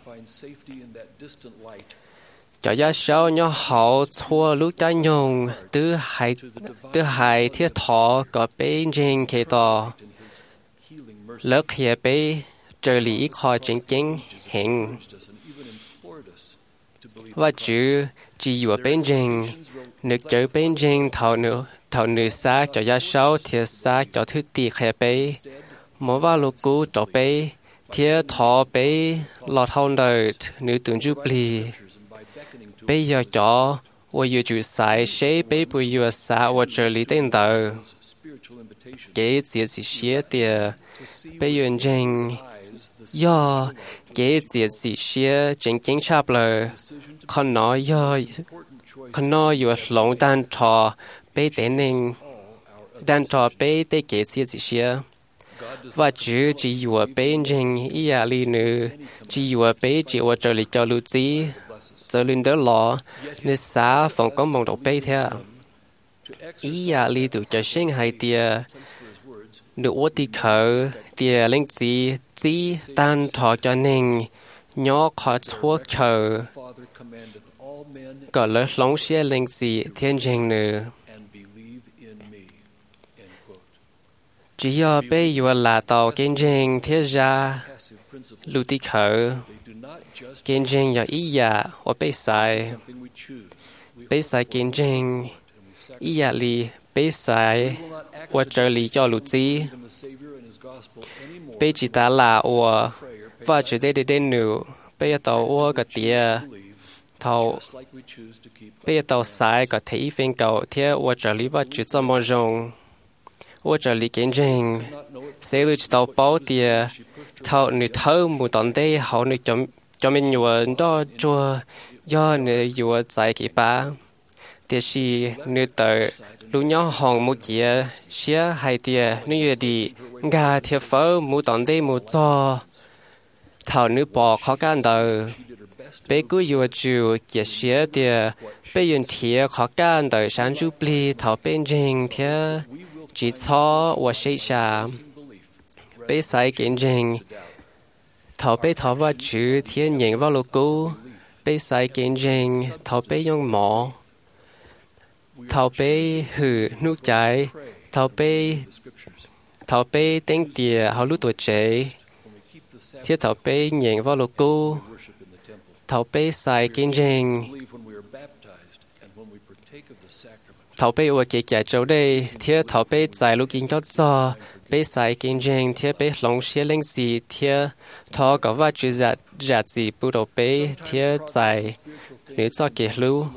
cho gia sau nhỏ hậu thua lúc cha nhung từ hai từ hai thiết thọ có bé trình cái to lớp kia bé trợ lý khó chính chính hình và chữ chỉ dựa bên trên nước chữ bên trên thầu nữ thầu nữ xa cho gia sáu thiệt xa cho thứ tiệt hệ bé mỗi vào lúc cũ cho bé thiệt thọ bé lọt hôn đời nữ tưởng giúp lì bây giờ cho tôi yêu chủ sai sẽ bé bây giờ xa tôi trợ lý tên tờ cái gì gì xía tiệt bây giờ trên do cái gì gì xía chính chính chạp lời con nói do con nóiอยู่หลงด้านทอไปแต่หนึ่งด้านทอไปแต่เกศสิเชียว่าจื้อจีอยู่เป็นจริงอียาลีนือจีอยู่ไปจีว่าเจอลิจอลูจีเจอลินเดอร์หลอนึกสาฝงก็มองดอกไปเถอะอียาลีถูกจะเช่งให้เตียนึกว่าที่เขาเตียเล่งจีจีด้านทอจะหนึ่งย่อขอทั่วเชอก็เลยหลงเชื่อเล่งจีเทียนจริงเนื้อchỉ do bây giờ là tàu kinh doanh thiết ra lưu tí khởi kinh doanh do ý giả hoặc bây sai bây sai kinh doanh ý giả li bây sai hoặc trợ lý cho lưu tí bây chỉ ta là hoặc và chỉ để để đến nữa bây giờ tàu hoặc cái tía tàu bây giờ tàu sai có thể phiên cầu thiết hoặc trợ lý và chỉ cho mọi dùng我这里见证，谁都知道宝的，头你头木当的好，你叫叫咩人到做，要你要在几把，但是你对路鸟行木节，些还的你约的，俺贴否木当的木做，头你把靠干的，被古要就这些的，被人贴靠干的，山猪皮头变成贴。chỉ cho và xây xa bé sai kiến trình thảo bé thảo và chữ thiên nhiên vào lục cũ bé sai kiến trình thảo bé用mỏ thảo bé hử nước trái thảo bé thảo bé tiếng tìa hào lúc tuổi trẻ thiết thảo bé nhiên vào lục cũ thảo bé sai kiến trình thảo bé ở cái cái chỗ đây thiết thảo bé giải lúc kinh cho cho bé sai kinh doanh thiết bé lòng xe lên gì thiết thọ có vài chữ giả giả gì bù đầu bé thiết giải nếu cho cái lưu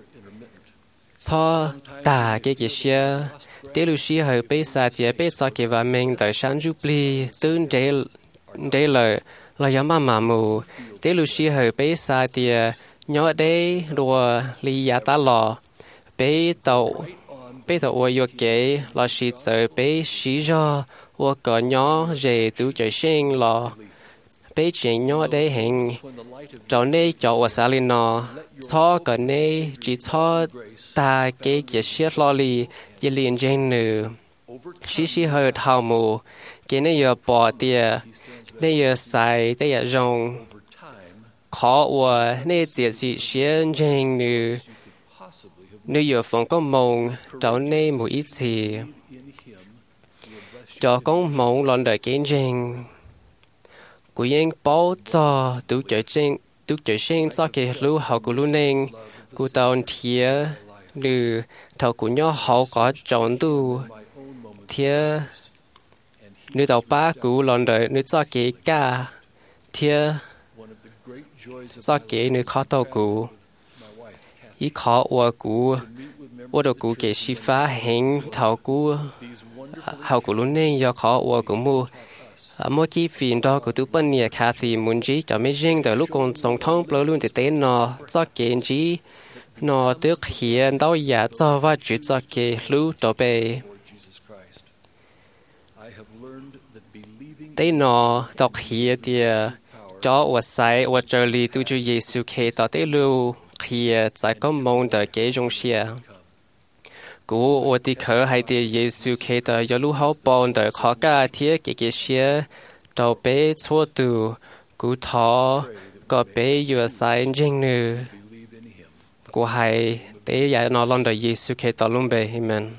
cho ta cái cái xe để lưu xe hơi bé sai thiết bé cho cái và mình tới sáng giúp li tương để để lời là giống mà mà mù để lưu xe hơi bé sai thiết nhớ đây đùa li giả ta lò bé tàu bé tàu tôi yêu kế là sĩ tử bé sĩ do tôi có nhỏ về tu chơi sinh là bé chuyện nhỏ để hình cho nên cho tôi xả lên nó cho cái này chỉ cho ta cái cái xét lo li cái liền trên nữa sĩ sĩ hơi thao mù cái này giờ bỏ tiền 那也晒，那也用，考我那只是先进女，女有风个梦，找你每一次，就讲梦乱的见证，古人包着都决定，都决定做嘅路好古路宁，古當貼女頭古nhỏ好個種度貼。女到八股亂đời女做kế cả thiên做kế nữ khó tàu cũ ý khó của cũ của đồ cũ kế sĩ phá hình thảo cũ hậu cũ luôn nên do khó của cũ mu mỗi chi phí đó của tụi bên nhà khá thì muốn chỉ cho mấy riêng từ lúc còn sống thông bao luôn thì tên nó cho kế chỉ nó được hiện đâu giả cho và chỉ cho kế lưu đó bề đây nó đọc hiểu thì cho我sai我这里都就耶稣开到的路hier在个梦的这种些故我的课还的耶稣开的有路好帮的考个贴这个些都被错度故他个被有sai真呢故还得也那浪的耶稣开到龙呗 amen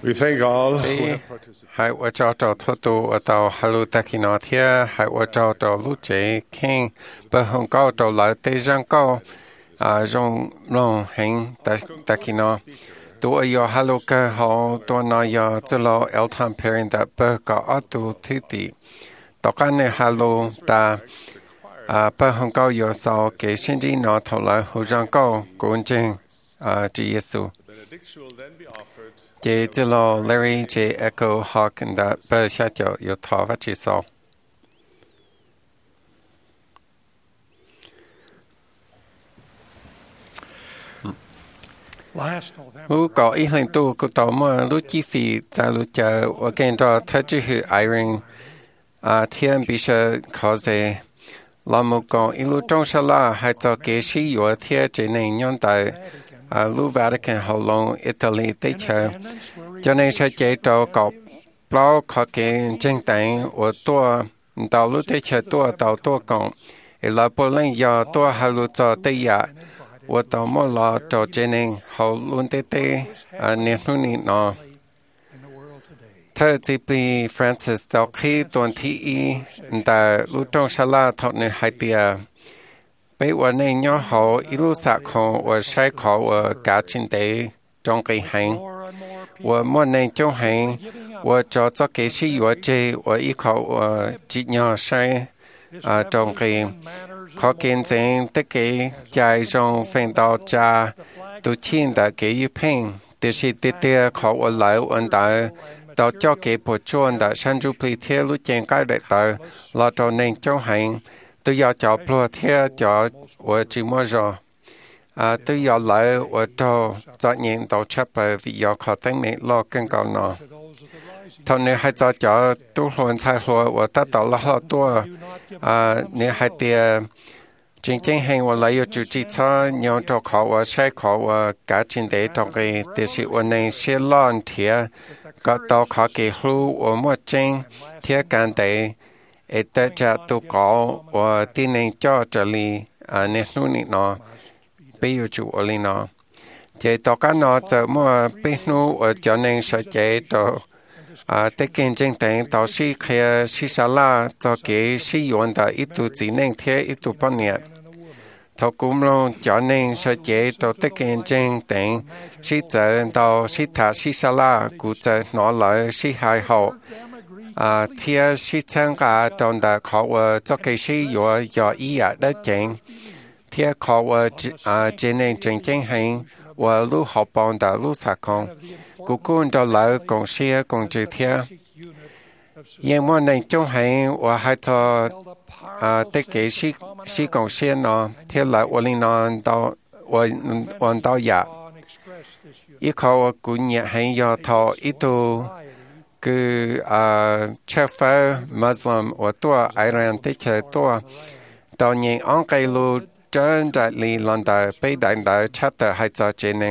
We thank all who have participated. Hai wa cho to thotu atau halu takino thia hai wa cho to lu che king ba hong cao to la te jang cao a jong long heng takino tu yo halu ka ho to na ya zelo el tam perin da ba ka atu titi to kan ne halu ta a ba hong cao yo so ke shin ji no to la hu jang cao gun jing a ji yesu chế chế lo Larry chế Echo Hawk đã bơ sát cho yếu thọ và chỉ sau. Ú có ý hình tu của tàu mà lúc chi phí在lúc chờ我跟着他只是 Irene 啊天必须靠在老母讲一路中下来还做给是有天只能用在à lu Vatican hậu long Italy tới chờ cho nên sẽ chạy tàu cọc bao khó kiện trên tảng của tua tàu lu tới chờ tua tàu tua cộng là bộ lên do tua hai lu cho tới giờ của tàu mua lọ cho trên nên hậu luôn tới tới à nên nu nị nó thưa chị bị Francis tàu khi tuần thị y tại lu trong sala thọ nên hai tia bây giờ này nhỏ họ ilu sạc họ và sai họ và cả trên đấy trong cái hành và mỗi này trong hành và cho cho cái sự và chế và ít họ và chỉ nhỏ sai à trong cái họ kiến rằng tất cái trái trong phần đạo cha tu thiên đã cái yêu phèn thì sự tiết tiết họ và lại ổn đã tạo cho cái bộ chuẩn đã sản xuất bị theo lúc trên cái đại tờ là cho nên trong hành tôi要找不贴找我寂寞着，啊，都要来我找找人到出来，要靠等你老更高呢。头你还找找都乱才说，我得到了好多，啊，你还得真正很我来有组织操，要找考我晒考我家境的当个，但是我能写烂贴，搞到考给路我没真贴干的。เอเตจะตุกอว่าที่ในจอจะลีอ่าเนนูนี่เนาะไปอยู่จู่อลีเนาะเจตอกันเนาะจะมั่วไปนูว่าจะในสเจตออ่าแต่กินจริงแต่ต่อสิเคยสิสาลาจะเกสิยวนแต่อีตุจีนึงเทียอีตุปนเนี่ยทอกุมลงจะในสเจตอแต่กินจริงแต่สิเจอต่อสิถาสิสาลากูจะนอนเลยสิหายหอà thì sĩ参加trong đóเขาว่าจะcái sĩ có có ý ở đó chính thìเขาว่าà trên nền chính chính hành và lúc học bằng đó lúc sát con cuối cùng đó là công sĩ công chức thì nhưng mà nền trong hành và hai cho à tất cái sĩ sĩ công sĩ nó thì là và linh nó đó và và đó ya ýเขาcũng nhận hành do thọ ý tuคืออ่าเชฟเฟอร์มุสลิมว่าตัวไอรันที่เจอตัวตอนนี้อังกฤษรู้จนจะลีลันดาไปดันดาชัดแต่ให้จะเจนิง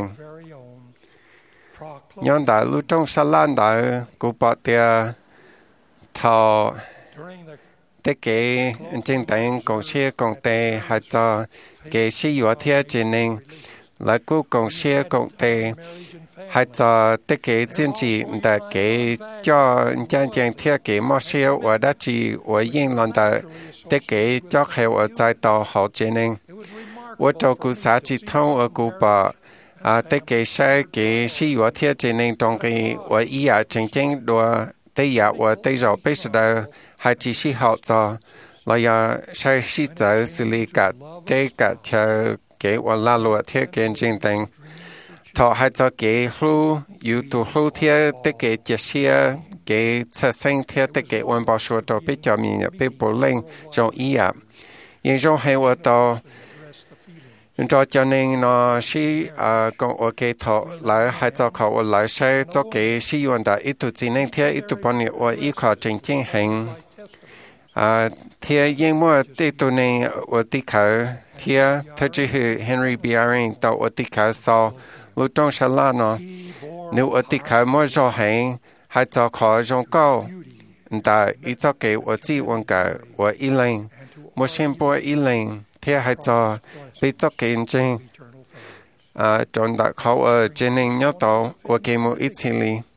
ย้อนดารู้จงสลันดากูปอเตียทอเตเกจริงแต่งกงเชียกงเตให้จะเกชิอยู่เทียเจนิงแล้วกูกงเชียกงเตhay cho tất cả chính trị đã kể cho chân chân theo kể mô siêu và đã chỉ và yên lần đã tất cả cho khéo ở tại tàu họ chế nên và cho cụ xã chỉ thông ở cụ bà à tất cả sai kể sĩ và theo chế nên trong cái và ý ở chân chân đùa tây giả và tây rõ bây giờ hay chỉ sĩ họ cho là ya sai sĩ giờ xử lý cả cái cả chờ kể và la lụa theo kể chân tình thọ hai cho kế hlu yếu tố hlu theo tất cả chế xia kế chất sinh theo tất cả quan bảo số đó bị cho mình bị bổ lên trong ý ạ nhưng trong hai ở đó cho cho nên nó sĩ à còn ở cái thọ lại hai choเขาlại sẽ cho kế sĩ yuan đã ít tu chỉ nên theo ít tu bao nhiêu ở ít khó chính chính hành à theo những mua ít tu nên ở tí khởi theo theo chỉ Henry Beering tạo ở tí khởi sau lúc trong sá la nó nếu ở tí khởi mua cho hành hai cho khó trong cao tại ít cho kế ở chỉ quan cả ở ý lên mua xem bộ ý lên theo hai cho bị cho kế trên à trong đóเขาở trên nên nhớ tàu ở cái một ít xí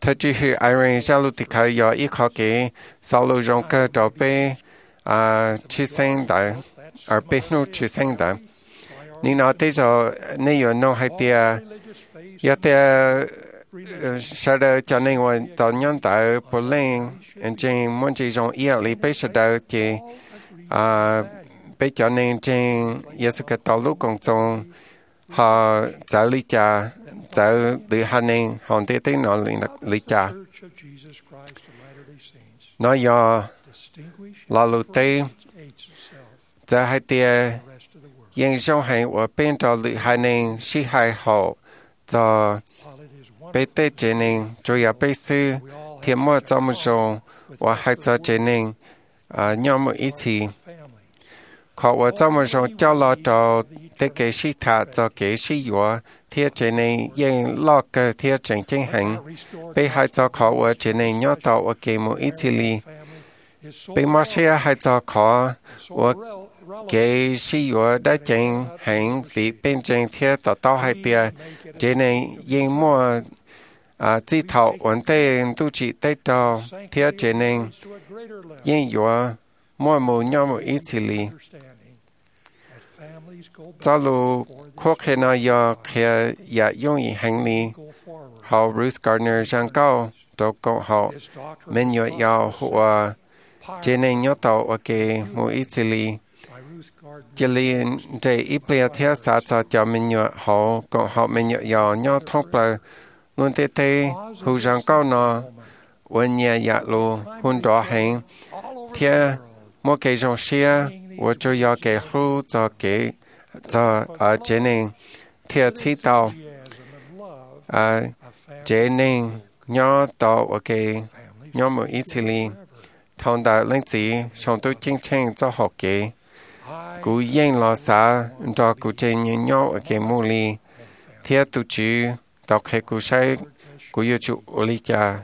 Thật chỉ hư Irene ra lúc thì khởi do ít khó kế sau lúc rong cơ đó bê à chỉ sinh đại ở bên nô chỉ sinh đại nên nó tới giờ nên giờ nó hay tia giờ tia sau đó cho nên tôi tao nhận tại Berlin trên muốn chỉ trong ý lý bây giờ đó thì à bây cho nên trên Giêsu Kitô lúc công trong họ giải lý cha giải từ hai nên họ để tới nó lý lý cha nó do là lúc tới giờ hai tia nhưng trong hành ở bên đó lý hai nên sĩ hai họ cho bây tế chế nên chủ yếu bây sư thì mua cho một số và hai cho chế nên nhóm một ít thì họ ở trong một số cho lo cho tế kế sĩ thả cho kế sĩ yếu thì chế nên nhưng lo cơ thì chính chính hành bây hai cho họ ở chế nên nhớ tàu ở kế một ít thì bây mà sẽ hai cho họ ở kế sĩ yếu đã chính hành vì bên trên thì tạo tạo hai bia chế nên nhưng mua à chỉ thầu ổn định tu chỉ tới cho thì chế nên nhưng yếu mua một nhau một ít thì li cho lu khó khăn nào do khi ya dùng ý hành lý họ Ruth Gardner giảng cao đó có họ mình nhớ nhau họ chế nên nhớ tàu ở cái một ít thì li chỉ liên để ít bia theo xã cho cho mình nhớ họ có họ mình nhớ nhau nhớ thông là luôn thế thế hữu giảng cao nóวันนี้อยากรู้หุ่นตัวเห็นเที่ยมื่อเกี่ยวกับเสียว่าจะอยากเกี่ยวรู้จะเกี่ยวจะอ่าเจนิงเที่ยที่ต่ออ่าเจนิงย้อนต่อโอเคย้อนมืออิตาลีทางด้านลิงจีช่องตัวจริงจริงจะหอกเกี่ยวกูยังรอสาจะกูเจนย้อนโอเคมูลีเที่ยตุจีต่อแค่กูใช้กูอยู่จุอลิกา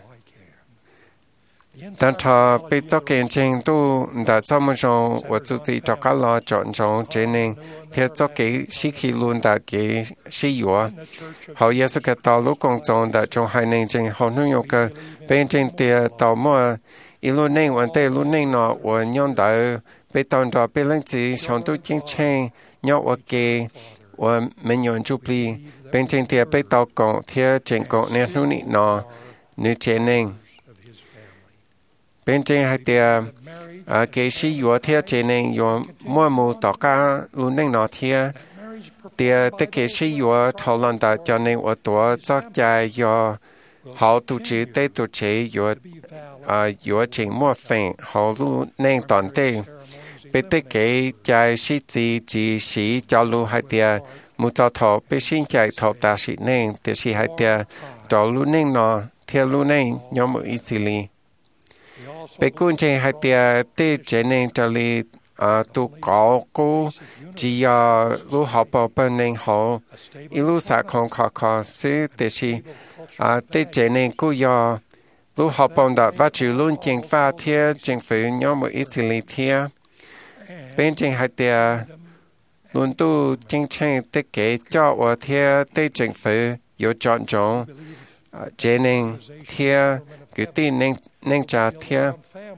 但他被这件程度的这么说，我自己找个了转从这里，他这个是去论的给是有，好也是个道路工作的，从海内证好能有个变成的到么一路内完的路内呢，我用到被当到被人子上都进城，要我给我没用就不变成的被到讲，他整个那路内呢，你这内。bên trên hai tia à cái sĩ yếu theo chế nên yếu mua mua tỏ cả luôn nên nó theo tia tất cái sĩ yếu thảo luận đã cho nên ở tổ cho chạy yếu họ tu trí tế tu chế yếu à yếu chính mua phèn họ luôn nên toàn tế bên tất cái chạy sĩ gì chỉ sĩ cho luôn hai tia mua cho thọ bên xin chạy thọ ta sĩ nên tia sĩ hai tia cho luôn nên nó theo luôn nên nhóm một ít gì bây giờ trên hai tia tê chế nên cho li à tu có cô chỉ là lu học bảo bên nên họ ilu sa không khó khó sẽ để gì à tê chế nên cô ya lu học bảo đã phát triển luôn chính phát thiệt chính phủ nhóm một ít lý thiệt bên trên hai tia luôn tu chính chính tê kế cho ở thiệt tê chính phủ有chọn chọn chế nên thiệt cứ tin nên nên trả thiệt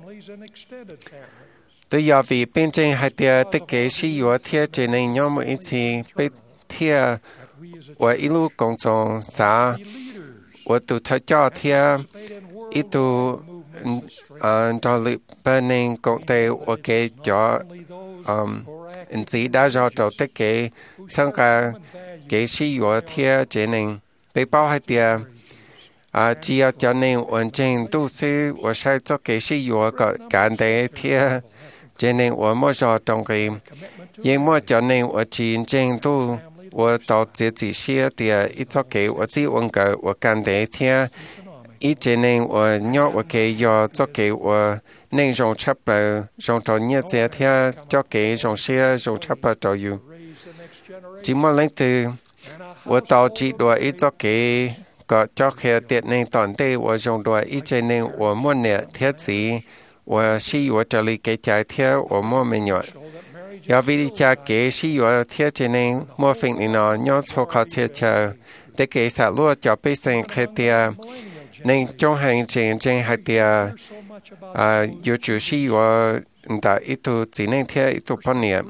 từ giờ vì bên trên hai tia tất cả sử dụng thiệt chế nên nhóm một ít thì bên thiệt và ít lúc công作xã và tụ thay cho thiệt ít tụ ờ cho lực bên nên công ty và cái cho um anh chị đã cho cho tất cả tất cả cái sử dụng thiệt chế nên bên bao hai tia à chỉ cho nên hoàn thành tu sư và sai cho cái sử dụng cái cảm thấy thiệt cho nên我们说中个因为cho nên 我真正都我到自己写的一做给我自己问个我感觉天一cho nên 我要我给要做给我内容差不多上到日子天做给上写上差不多有只么来的我到几多一做给个做给的那当地我上多一cho nên 我么呢天子我是我这里给家贴我莫没有，要为家给是我贴着呢，莫分你呢，要错靠切切，得给啥路叫百姓开的， nên trong hành trình trên hai tia à yêu chủ sĩ của ta ít tu chỉ nên theo ít tu phân niệm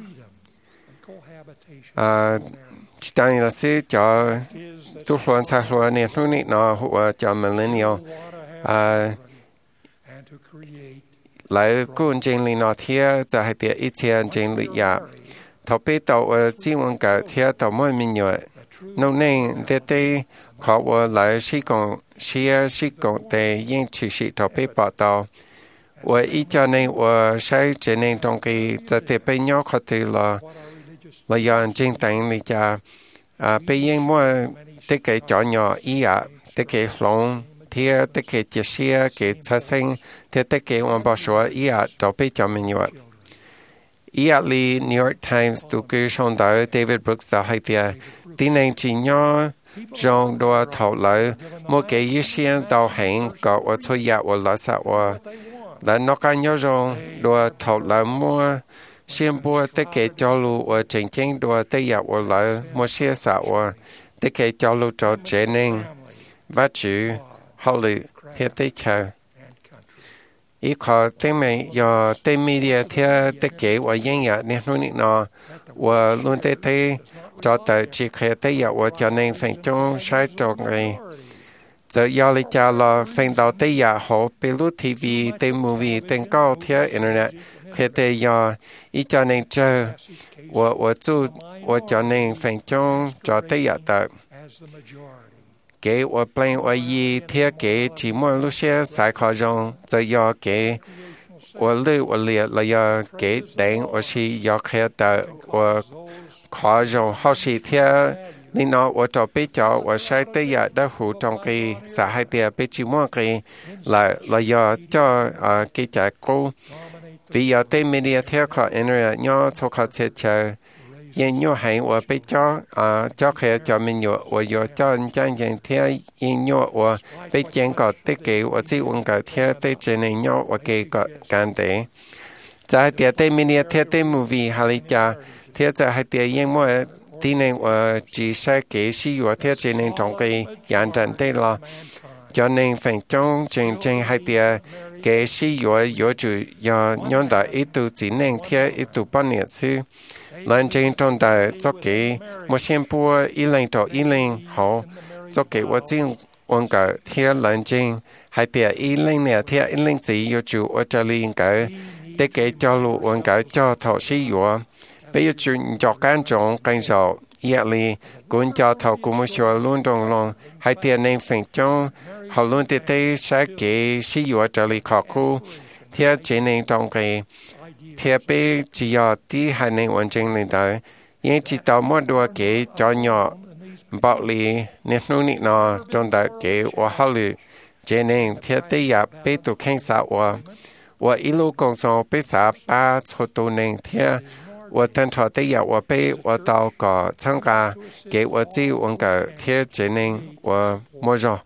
à chỉ đang là sự cho tu luận sa luận niệm tu niệm nó hoặc cho millennial à lại cuốn trên lý nó theo cho hai tia ít theo trên lý ya thọ bé tàu chỉ muốn cả theo tàu mỗi mình nhớ nông nên để để họ vừa lại sử dụng sử sử dụng để những chủ sĩ thọ bé bảo tàu và ý cho nên và sẽ trở nên trong cái giờ để bé nhỏ có thể là là do chính tăng lý cha à bé những mua để cái cho nhỏ ý ạ để cái lòng thì để cái chia sẻ cái phát sinh thì để cái ông bảo số ý ạ thọ bé cho mình nhớ ý ạ li New York Times tu cứ xong đó David Brooks đã hay tiệt tin anh chỉ nhỏ trong đôi thầu lợi một cái ý kiến đầu hành có ở thôi ya ở là sao ở là nó cái nhớ trong đôi thầu lợi mua xem bùa tất cả cho lu ở trên trên đôi tây ya ở là mua xe sao ở tất cả cho lu cho trẻ nên và chữ họ lì hiện tại chờ ý khó tên mình do tên media theo tất cả và những nhà nên luôn nó và luôn tới tới cho tới chỉ khi tới giờ và cho nên phải trong sai cho người giờ do lý cha là phải đầu tới giờ họ bị lút ti vi tên movie tên cao theo internet khi tới giờ ý cho nên chơi và và chú và cho nên phải trong cho tới giờ tới cái và plan và gì theo cái chỉ muốn lúc xe sai khó trong giờ do cái và lưu và liệt là do cái đánh và chỉ do khi tới và khó trong họ chỉ theo nên nó và cho biết cho và sai tới giờ đã hữu trong cái xã hội địa biết chỉ muốn cái là là do cho cái trái cố vì giờ tên media theo khó internet nhau cho khó sẽ chờ nhưng nhau hay và biết cho à cho khi cho mình nhiều và giờ cho anh chân chân theo nhưng nhau và biết chân có tất cả và chỉ muốn cái theo tới trên này nhau và cái có can để在第对面的贴对 movie 哈里家贴在还第因为今年我只是给是我贴今年从个养成对了，cho nên phần trong trên trên hai tia cái sử dụng有主要用到一度只能贴一度半年时，lần trên trong đại cho cái một xem bùa一零到一零好，cho cái我正我个贴lần trên hai tia一零年贴一零只有主我这里应该。để cái cho lũ uống cái cho thọ sử dụng bây giờ chuyện cho cán trọng cảnh rõ ý lý cũng cho thọ cũng một số luôn trong lòng hai tiền nên phải trong họ luôn để thấy sẽ cái sử dụng trở lại khó khu theo chế nên trong cái theo bây giờ tí hai nên hoàn chỉnh lên tới nhưng chỉ tao muốn đua cái cho nhỏ bảo lý nên nuôi nị nó trong đại cái và họ lì chế nên theo tới giờ bây tụ khen xã và我一路工作被啥把出都能听，我等他的要我被我到个参加，给我只问个听只能我没着。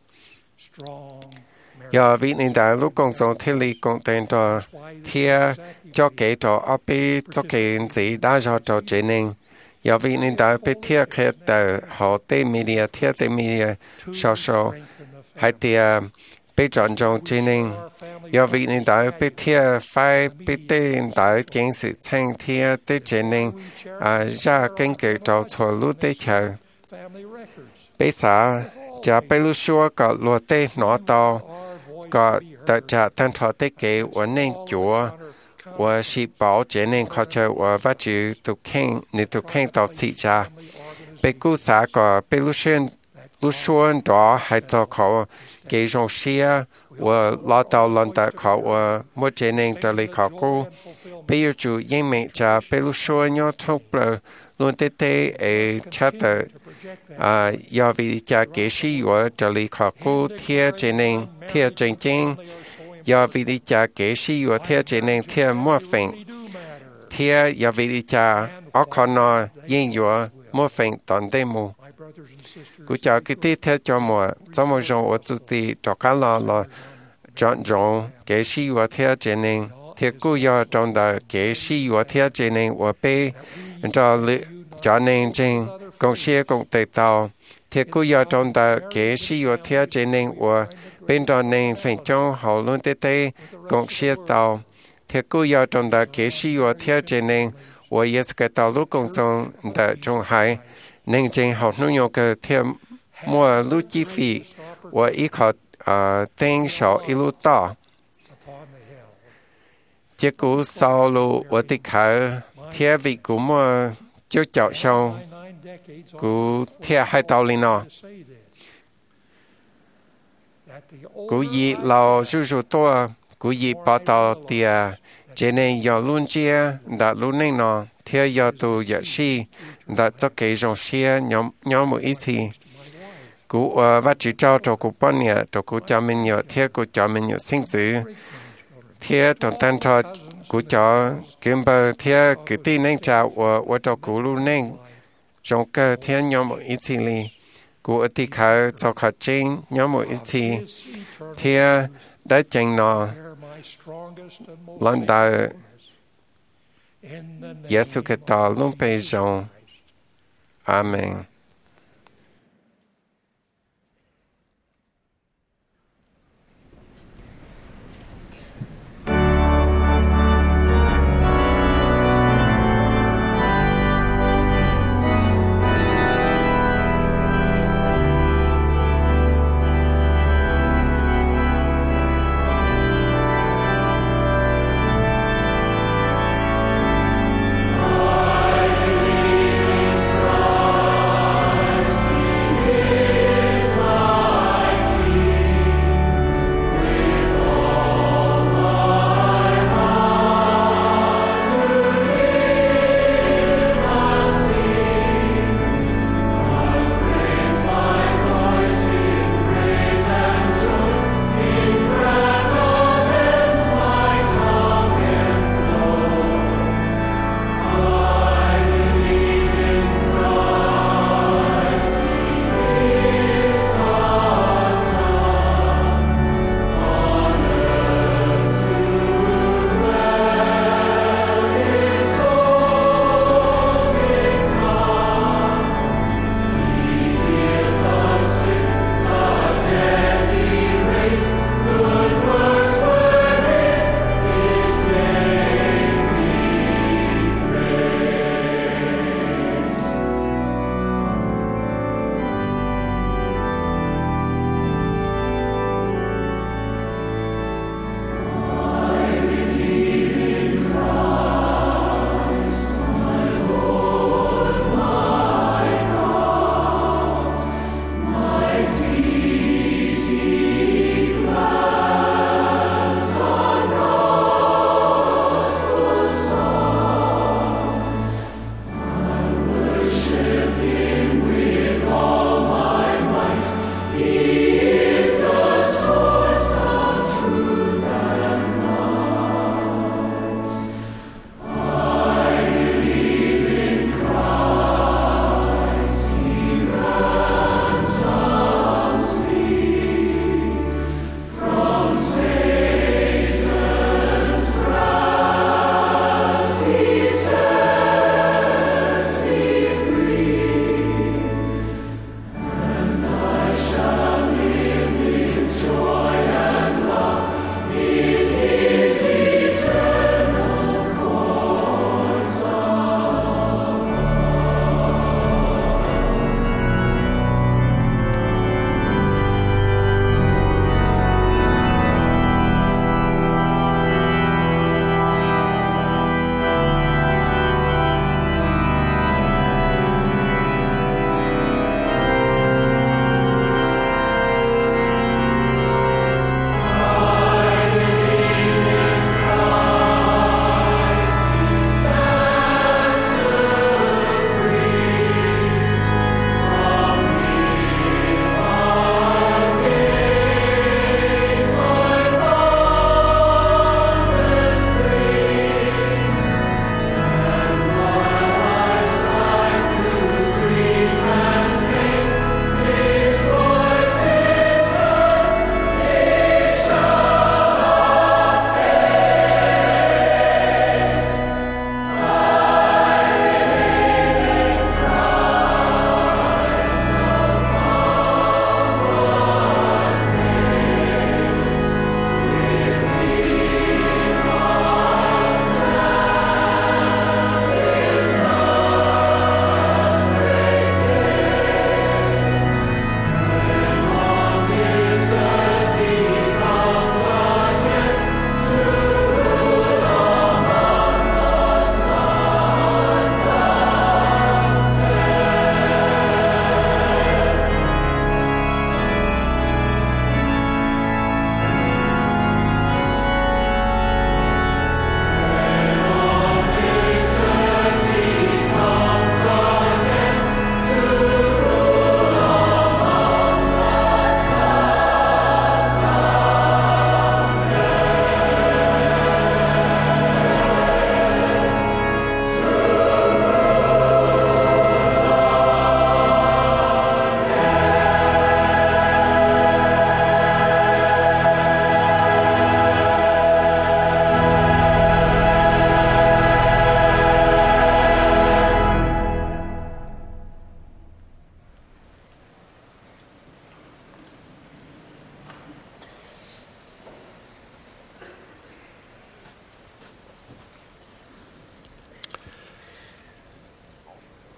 要为你的路工作体力工等着听，就给着阿被做给人自打着着只能。要为你的被听开的好的米的听的米的少少，还得被尊重只能。do vì nên đã biết theo phải biết tên đã kiến sự thành theo tới chế nên à ra kinh kế cho cho lúc tới chờ bây giờ cha bây lúc xưa có luật tế nó to có tự trả thân thọ tế kế và nên chúa và sĩ bảo chế nên khó chờ và phát chữ tục khen nếu tục khen tỏ sĩ cha bây cú xã có bây lúc xưa lúc xưa đó hay cho họ kế trong xe và lo tàu lần tại họ và một chế nên trở lại họ cô bây giờ chủ yên mệnh cha bây lúc xưa nhau thông bờ luôn tế tế ở chát tờ à do vì cha kế sĩ và trở lại họ cô theo chế nên theo chân chân do vì cha kế sĩ và theo chế nên theo mua phèn theo do vì cha ở con nó yên và mua phèn tận đây mù cú chào cái tiếp theo cho mùa cho một dòng ở chủ tịch cho cả lò là chọn dòng cái sĩ và theo chế nên theo cú giờ trong đó cái sĩ và theo chế nên và bê cho cho nên trên công xe công tế tàu thiết cú giờ trong ta kế sĩ yo theo chế nên và bên trong nên phải trong hậu luôn tê tê cộng xe tàu thiết cú giờ trong ta kế sĩ yo theo chế nên và Yesu cái tàu lúc công trong ta trong hai nên trên hậu nông yo cái theo mua lúc chi phí và ít họ tên số ít lúc to chế cú sau lúc và tích khởi theo vị cú mua cho chọn sau cú theo hai tàu lên nó cú gì lao su su to cú gì bảo tàu tia cho nên giờ luôn chia đã luôn nên nó theo giờ tu giờ si đã cho cái dòng xe nhóm nhóm một ít thì cú và chỉ cho cho cú bao nhiêu cho cú cho mình nhiều theo cú cho mình nhiều sinh tử theo trong tan cho cú cho kiếm bờ theo cái tin nên chào và và cho cú luôn nên trong cái theo nhóm một ít thì li cú ở thì khai cho khai chính nhóm một ít thì theo đã chẳng nó lần đầu Giêsu Kitô luôn bây giờ Amen. I believe in God.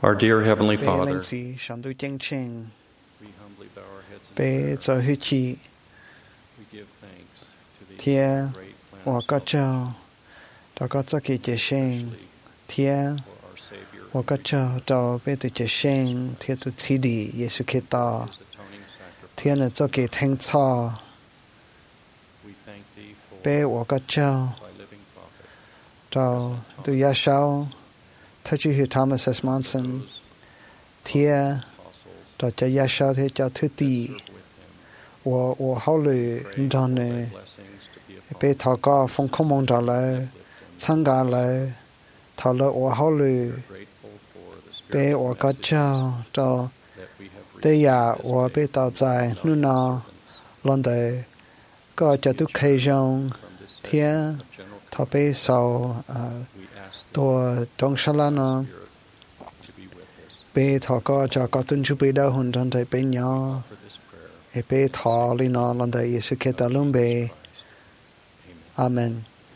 Our dear Heavenly Bê Father, linh sĩ sẵn đu chân trình. we humbly bow our heads in Bê prayer. cho hư chi. We give thanks to the Thia great plan và of có cho. salvation, Đó có cho kỳ chế sinh. Thia for our Savior, và có cho cho bê tu chế sinh. Thia tu chi đi Giê-xu Kitô. His atoning sacrifice. Thia là cho kỳ thanh cho. We thank Thee for Bê và có cho. Thy living prophet, Cho tu ya sao. Thưa chú hiệu Thomas S. Monson. Thia apostles, cho cho ya sao thế cho thứ tỷ. serve with Him, Và và hậu lự đòn này. blessings to be upon Bê thọ có phong không mong trả lời.参加lời. Thọ lợi và hậu lự. grateful for the Bê spiritual và có message cho. Cho that we have tế received ya this và day bê tạo dài nụ nọ. Lần đời. Có cho tu khê dòng. from this Thia session of general thọ bê sau. we ask the Tua trong sá la nọ. Spirit to be with us Bê thọ có cho có tuân chú bê đau hồn trong thời bê nhỏ. for this prayer. E bê thọ lý nọ lần đời Giê-xu Kitô luôn bê. Amen.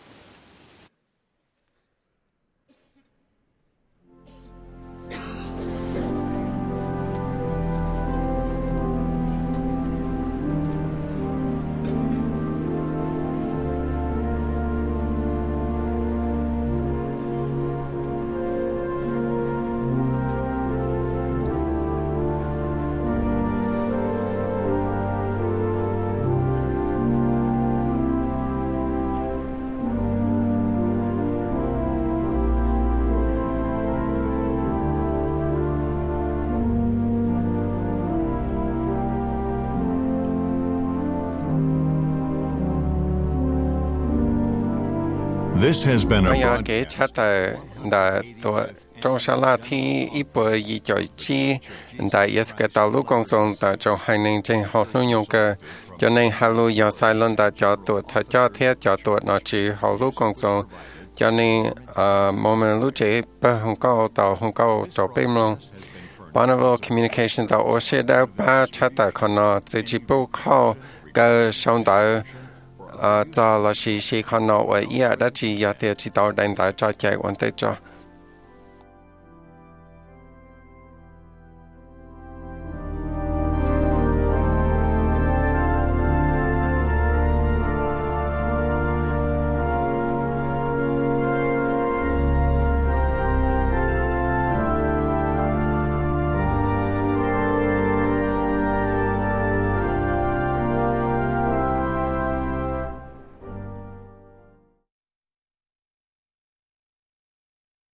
This has been a Bây giờ broadcast. cái chắc là đã tổ trong sa la thì ít bữa gì cho chi đã yes cái tàu lúc công dụng đã trong hai nên trên học nội dung cái cho nên hai lúc giờ sai lần đã cho tổ thay cho thế cho tổ nó chỉ học lúc công dụng cho nên à mỗi mình lúc chế bơ không có tàu không có cho bên luôn Bonneville Communication tàu ở xe đào ba chắc là còn nó chỉ chỉ bố khâu cái xong tàu à cho là chỉ chỉ còn nó ở ý đã chỉ giờ thì chỉ tàu đánh tàu cho chạy quan tới cho